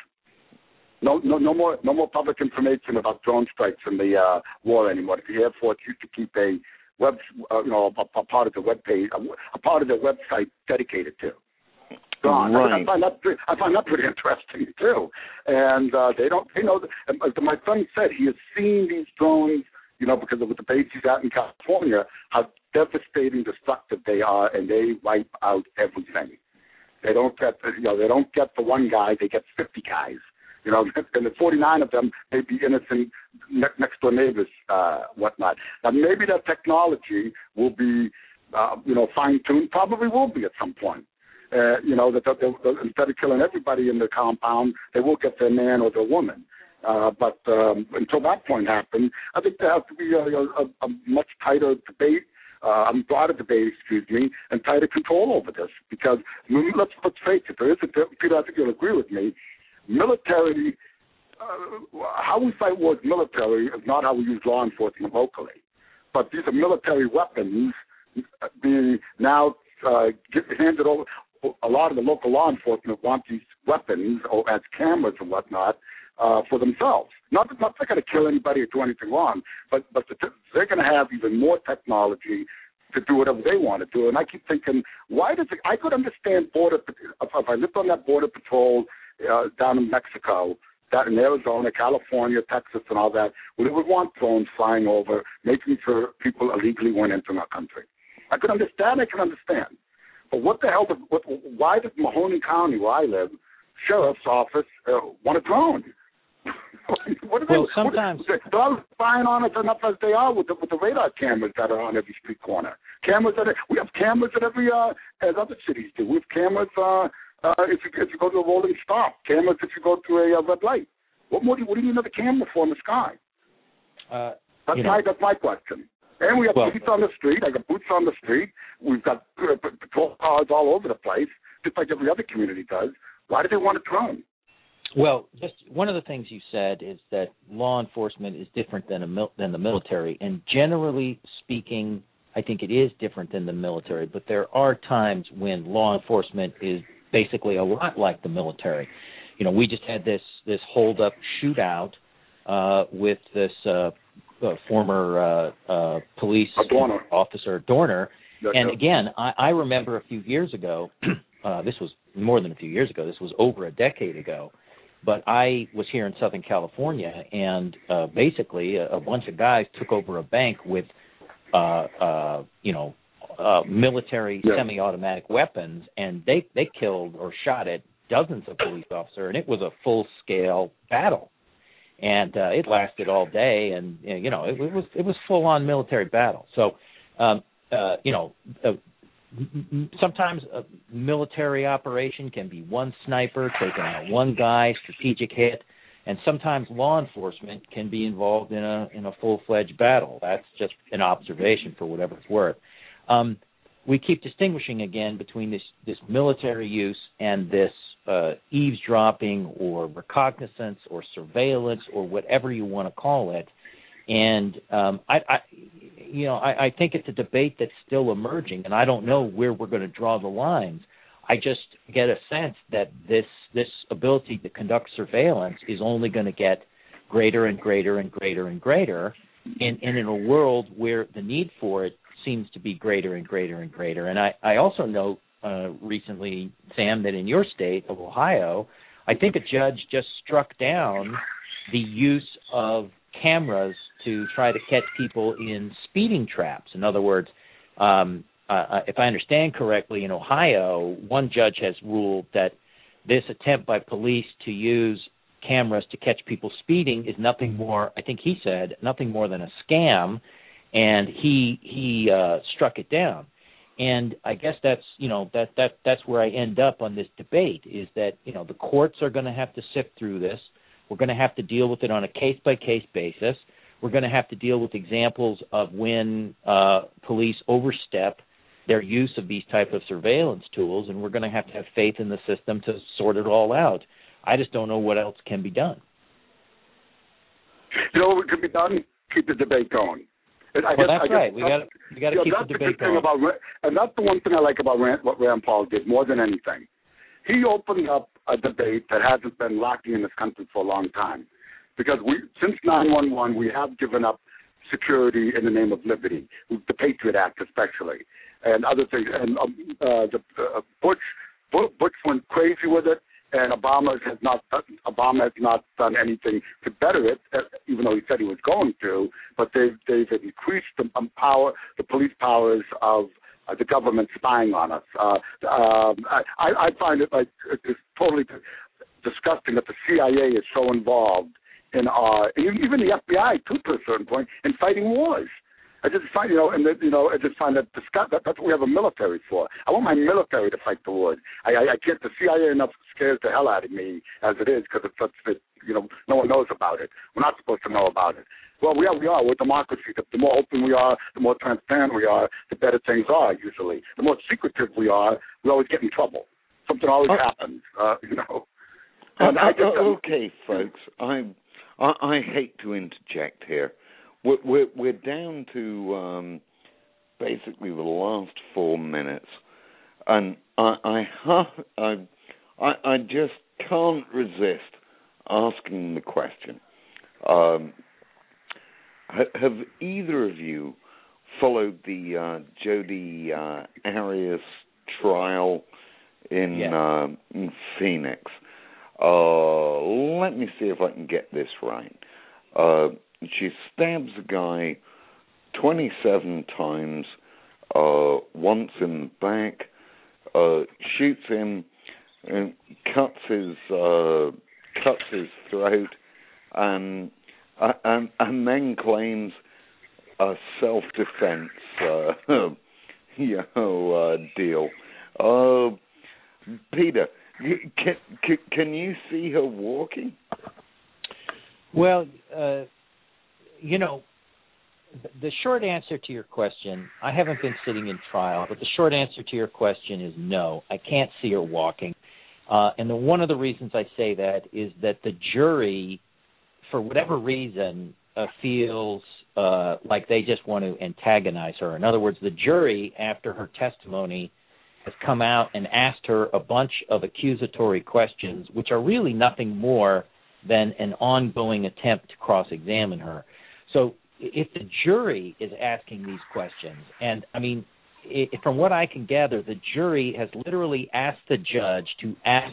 No, no, no more, no more public information about drone strikes in the uh, war anymore. The Air Force used to keep a web, uh, you know, a, a part of the web page, a, a part of their website dedicated to. Gone. Right. I, I find that I find that pretty interesting too. And uh, they don't, you know, and, uh, my son said he has seen these drones, you know, because of the base he's at in California, how devastating, destructive they are, and they wipe out everything. They don't get, you know, they don't get the one guy, they get fifty guys. You know, and the forty-nine of them may be innocent ne- next door neighbors, uh, whatnot. Now, maybe that technology will be, uh, you know, fine-tuned. Probably will be at some point. Uh, you know, that they'll, they'll, instead of killing everybody in the compound, they will get their man or their woman. Uh, but um, until that point happens, I think there has to be a, a, a much tighter debate, uh, a broader debate, excuse me, and tighter control over this. Because I mean, let's let's face it, there is a Peter. I think you'll agree with me. Military, uh, how we fight wars military is not how we use law enforcement locally. But these are military weapons being now uh, get handed over. A lot of the local law enforcement want these weapons or as cameras and whatnot uh, for themselves. Not that not they're going to kill anybody or do anything wrong, but but the, they're going to have even more technology to do whatever they want to do. And I keep thinking, why does it, I could understand border if I lived on that border patrol uh, down in Mexico, that in Arizona, California, Texas, and all that, we would want drones flying over, making sure people illegally went into our country. I could understand. I can understand. But what the hell? Did, what, why did Mahoney County, where I live, sheriff's office uh, want a drone? what are well, they, sometimes what, they're all spying on us enough as they are with the, with the radar cameras that are on every street corner. Cameras that are, we have cameras at every uh, as other cities do. We have cameras uh, uh, if you if you go to a rolling stop. Cameras if you go to a uh, red light. What more do you, what do you need another camera for in the sky? Uh, that's you my know, that's my question. And we have well, police on the street. I got boots on the street. We've got uh, patrol cars all over the place, just like every other community does. Why do they want a drone? Well, just one of the things you said is that law enforcement is different than a mil- than the military, and generally speaking, I think it is different than the military. But there are times when law enforcement is basically a lot like the military. You know, we just had this this hold up shootout uh, with this. Uh, Uh, former uh, uh, police Dorner. officer Dorner, yeah, and yeah. again, I, I remember a few years ago. uh, this was more than a few years ago. This was over a decade ago. But I was here in Southern California, and uh, basically, a, a bunch of guys took over a bank with, uh, uh, you know, uh, military yeah. semi-automatic weapons, and they they killed or shot at dozens of police officers, and it was a full-scale battle. And uh, it lasted all day, and you know it, it was it was full on military battle. So, um, uh, you know, uh, sometimes a military operation can be one sniper taking out one guy, strategic hit, and sometimes law enforcement can be involved in a in a full fledged battle. That's just an observation for whatever it's worth. Um, we keep distinguishing again between this this military use and this. Uh, eavesdropping or recognizance or surveillance or whatever you want to call it, and um, I, I, you know, I, I think it's a debate that's still emerging, and I don't know where we're going to draw the lines. I just get a sense that this this ability to conduct surveillance is only going to get greater and greater and greater and greater, and, and in a world where the need for it seems to be greater and greater and greater. And I, I also know. Uh, recently, Sam, that in your state of Ohio, I think a judge just struck down the use of cameras to try to catch people in speeding traps. In other words, um, uh, if I understand correctly, in Ohio, one judge has ruled that this attempt by police to use cameras to catch people speeding is nothing more, I think he said, nothing more than a scam, and he, he uh, struck it down. And I guess that's, you know, that, that that's where I end up on this debate, is that, you know, the courts are going to have to sift through this. We're going to have to deal with it on a case-by-case basis. We're going to have to deal with examples of when uh, police overstep their use of these type of surveillance tools, and we're going to have to have faith in the system to sort it all out. I just don't know what else can be done. You know what can be done? Keep the debate going. And I well, guess, that's I guess, right. We got we got to keep that's the debate the thing going. About, and that's the one thing I like about Rand, what Rand Paul did more than anything. He opened up a debate that hasn't been lacking in this country for a long time. Because we, since nine one one, we have given up security in the name of liberty, the Patriot Act especially, and other things. And um, uh, the, uh, Bush, Bush went crazy with it, and Obama has not Obama has not done anything to better it, even though he said he was going to. But they've they've increased the um, power, the police powers of uh, the government spying on us. Uh, um, I, I find it like it's totally disgusting that the C I A is so involved in our, even the F B I too, to a certain point, in fighting wars. I just find, you know, and the, you know, I just find that disgust. That, that's what we have a military for. I want my military to fight the wars. I, I, I can't. The C I A enough scares the hell out of me as it is, because it's such that, you know, no one knows about it. We're not supposed to know about it. Well, we are. We are. We're a democracy. The, the more open we are, the more transparent we are, the better things are. Usually, the more secretive we are, we always get in trouble. Something always oh. happens. Uh, you know. And I just, uh, okay, folks. I, I I hate to interject here. We're, we're, we're down to um, basically the last four minutes, and I I, I I I just can't resist asking the question: um, have either of you followed the uh, Jodi uh, Arias trial in, yes. uh, in Phoenix? Uh, let me see if I can get this right. Uh, she stabs a guy twenty-seven times, uh, once in the back, uh, shoots him, and cuts his uh, cuts his throat, and uh, and and then claims a self-defense, uh, you know, uh, deal. Uh, Peter, can, can can you see her walking? Well, uh, you know, the short answer to your question, I haven't been sitting in trial, but the short answer to your question is no. I can't see her walking. Uh, and the, one of the reasons I say that is that the jury, for whatever reason, uh, feels uh, like they just want to antagonize her. In other words, the jury, after her testimony, has come out and asked her a bunch of accusatory questions, which are really nothing more than an ongoing attempt to cross-examine her. So if the jury is asking these questions, and, I mean, it, from what I can gather, the jury has literally asked the judge to ask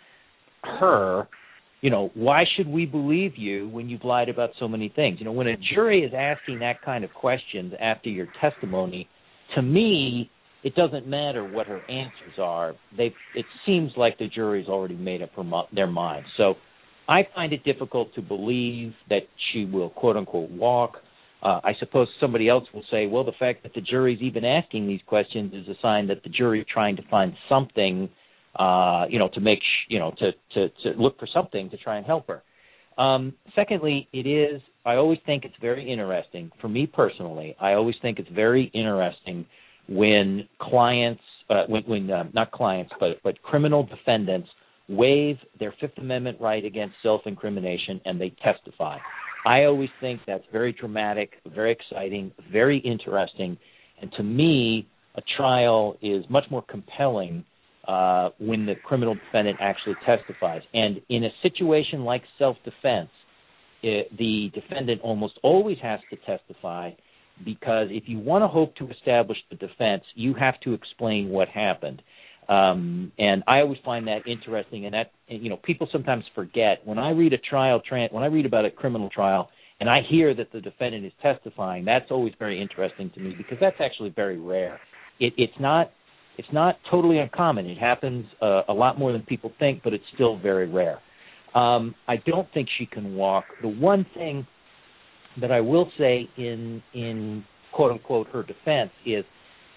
her, you know, why should we believe you when you've lied about so many things? You know, when a jury is asking that kind of questions after your testimony, to me, it doesn't matter what her answers are. They, it seems like the jury's already made up her, their mind. So I find it difficult to believe that she will, quote-unquote, walk. Uh, I suppose somebody else will say, well, the fact that the jury's even asking these questions is a sign that the jury is trying to find something, uh, you know, to make, sh- you know, to, to, to look for something to try and help her. Um, secondly, it is, I always think it's very interesting, for me personally, I always think it's very interesting when clients, uh, when, when uh, not clients, but, but criminal defendants waive their Fifth Amendment right against self-incrimination and they testify. I always think that's very dramatic, very exciting, very interesting, and to me, a trial is much more compelling uh, when the criminal defendant actually testifies. And in a situation like self-defense, it, the defendant almost always has to testify, because if you want to hope to establish the defense, you have to explain what happened. Um, and I always find that interesting, and that, you know, people sometimes forget. When I read a trial, when I read about a criminal trial, and I hear that the defendant is testifying, that's always very interesting to me, because that's actually very rare. It, it's not, it's not totally uncommon. It happens uh, a lot more than people think, but it's still very rare. Um, I don't think she can walk. The one thing that I will say in in quote unquote her defense is,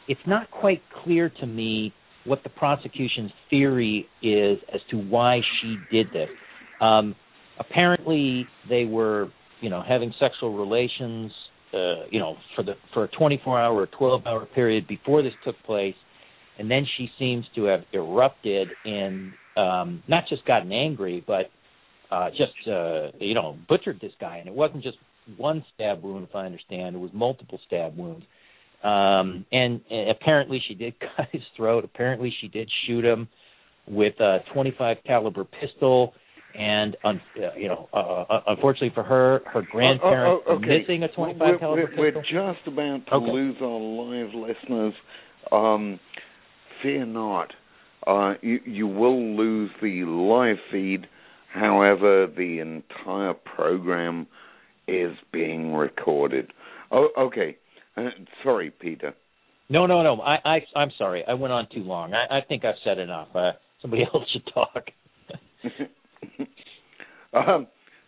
it's not quite clear to me what the prosecution's theory is as to why she did this. Um, apparently, they were, you know, having sexual relations, uh, you know, for the for a twenty-four hour or twelve hour period before this took place, and then she seems to have erupted and um, not just gotten angry, but uh, just uh, you know butchered this guy. And it wasn't just one stab wound, if I understand. It was multiple stab wounds. Um, and, and apparently she did cut his throat. Apparently she did shoot him with a twenty-five caliber pistol. And, um, uh, you know, uh, unfortunately for her, her grandparents oh, oh, okay. were missing a twenty-five we're, caliber we're, pistol. We're just about to okay. lose our live listeners. Um, fear not. Uh, you, you will lose the live feed. However, the entire program is being recorded. Oh, okay. Uh, sorry, Peter. No, no, no. I, I, I'm sorry. I went on too long. I, I think I've said enough. Uh, somebody else should talk. um,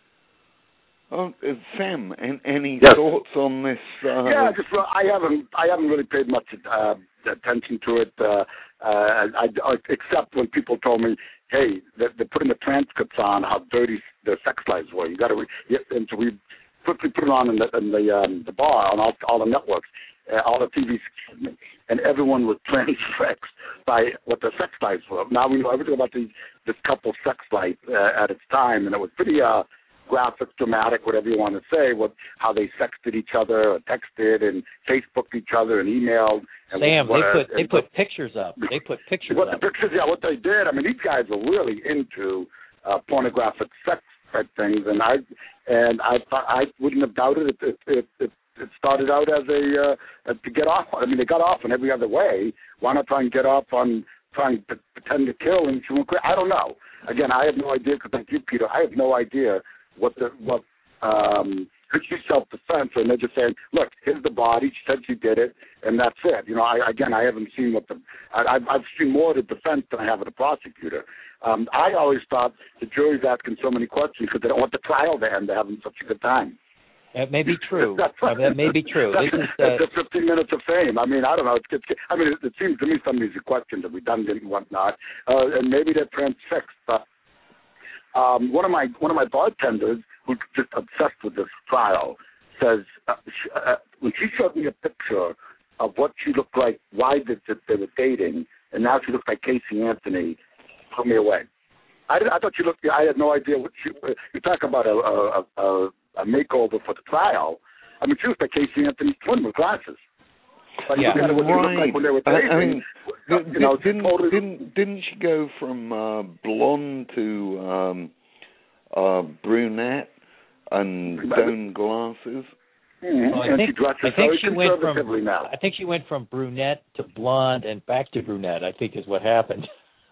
oh, uh, Sam, and any yes. thoughts on this? Uh, yeah, just uh, I haven't I haven't really paid much uh, attention to it, uh, uh, I, I, except when people told me, "Hey, they're, they're putting the transcripts on how dirty their sex lives were." You got to, re- and so we quickly put it on in the in the, um, the bar on all, all the networks, uh, all the T V, and everyone was transfixed by what their sex lives were. Now we know everything about these, this couple's sex life uh, at its time, and it was pretty uh, graphic, dramatic, whatever you want to say, what how they sexted each other, or texted, and Facebooked each other, and emailed. And Sam, what, they put uh, they put pictures up. They put pictures what up. The pictures, yeah, what they did. I mean, these guys are really into uh, pornographic sex type things, and I and I thought I wouldn't have doubted it. It, it, it, it started out as a uh, to get off. I mean, they got off in every other way. Why not try and get off on trying to pretend to kill and shoot? I don't know. Again, I have no idea. Because like you, Peter, I have no idea what the what. Um, It's self-defense, and they're just saying, "Look, here's the body. She said she did it, and that's it." You know, I, again, I haven't seen what the I, I've, I've seen more of the defense than I have of the prosecutor. Um, I always thought the jury's asking so many questions because they don't want the trial to end. They're having such a good time. That may be true. That's uh, that may be true. That's, this is uh, that's the fifteen minutes of fame. I mean, I don't know. It's, it's, I mean, it, it seems to me some of these questions are redundant and whatnot, uh, and maybe they're transfixed. But um, one of my one of my bartenders who's just obsessed with this trial says uh, she, uh, when she showed me a picture of what she looked like, why did they, they were dating, and now she looks like Casey Anthony, blew me away. I, I thought she looked. I had no idea what she. You talk about a a, a a makeover for the trial. I mean, she looked like Casey Anthony's twin with glasses. Like, yeah, look at what right. She looked like when they were dating. I, I mean, you know, didn't, totally... didn't didn't she go from uh, blonde to um, uh, brunette and down glasses? Mm-hmm. Well, I and think, she dresses I think very she went from conservatively now. I think she went from brunette to blonde and back to brunette. I think is what happened.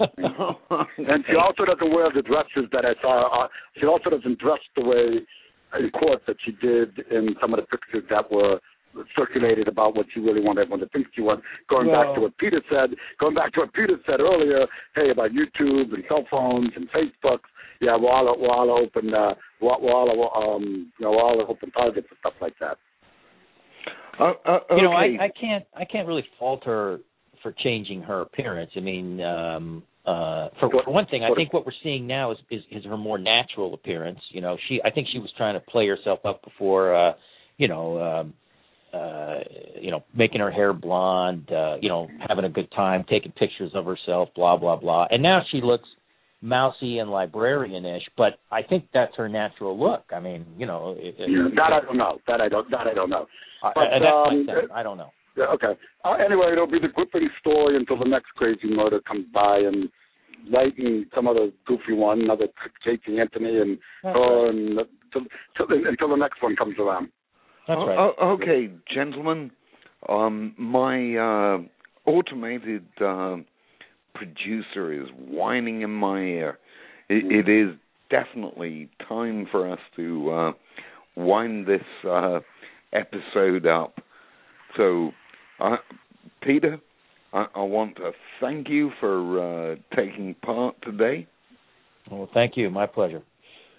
And she also doesn't wear the dresses that I saw. Uh, she also doesn't dress the way in court that she did in some of the pictures that were circulated about what she really wanted everyone to think she was. Going well, back to what Peter said, going back to what Peter said earlier, hey, about YouTube and cell phones and Facebook. Yeah, we're all, we're all open. Uh, we're, we're all, um, you know, we're all open targets and stuff like that. Uh, uh, okay. You know, I, I can't I can't really fault her for changing her appearance. I mean, um, uh, for, for one thing, I think what we're seeing now is, is is her more natural appearance. You know, she I think she was trying to play herself up before, uh, you know, um, uh, you know, making her hair blonde, uh, you know, having a good time, taking pictures of herself, blah blah blah, and now she looks mousy and librarian-ish, but I think that's her natural look. I mean, you know, it, yeah, that I don't know. That I don't. That I don't know. But, uh, that's um, my sense. I don't know. Yeah, okay. Uh, anyway, it'll be the gripping story until the next crazy murder comes by, and Light and some other goofy one, another Casey Anthony, and That's her, right. and till, till, until the next one comes around. That's right. Oh, oh, okay, gentlemen. Um, my uh, automated uh, producer is whining in my ear. It, it is definitely time for us to uh, wind this uh, episode up. So, uh, Peter, I, I want to thank you for uh, taking part today. Well, thank you. My pleasure.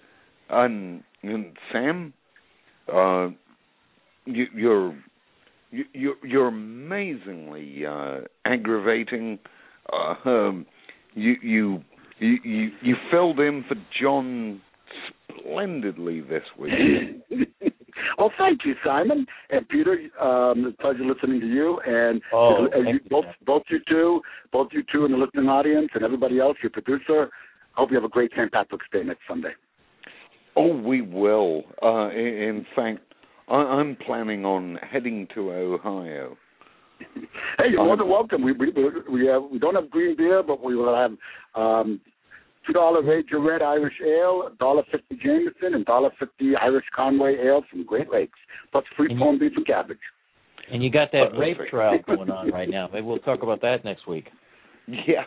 And, and Sam, uh, you, you're you, you, you're amazingly uh, aggravating. Uh, um, you, you you you you filled in for John splendidly this week. Well, thank you, Simon and Peter. Um, it's a pleasure listening to you, and Oh, uh, you, both both you two, both you two in the listening audience, and everybody else, your producer. I hope you have a great Saint Patrick's Day next Sunday. Oh, we will. Uh, in, in fact, I, I'm planning on heading to Ohio. Hey, you're more than welcome. We we we, have, we don't have green beer, but we will have um, two dollar Ranger Red Irish Ale, a dollar fifty Jameson, and dollar fifty Irish Conway Ale from Great Lakes, plus free and corned beef and cabbage. And you got that Uh, rape trial going on right now. Maybe we'll talk about that next week. Yeah.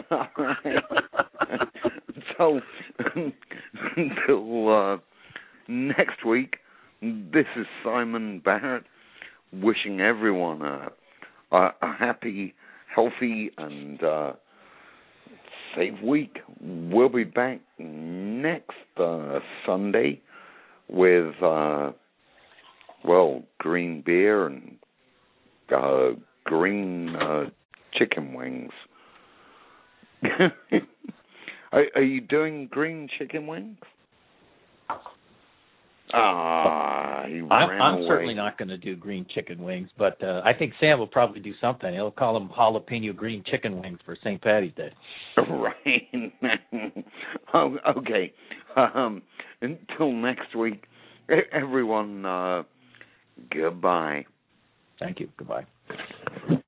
So until uh, next week, this is Simon Barrett wishing everyone a, a, a happy, healthy, and uh, safe week. We'll be back next uh, Sunday with, uh, well, green beer and uh, green uh, chicken wings. are, are you doing green chicken wings? Ah, he I'm, ran I'm away. certainly not going to do green chicken wings, but uh, I think Sam will probably do something. He'll call them jalapeno green chicken wings for Saint Patty's Day. Right. Oh, okay. Um, until next week, everyone, uh, goodbye. Thank you. Goodbye.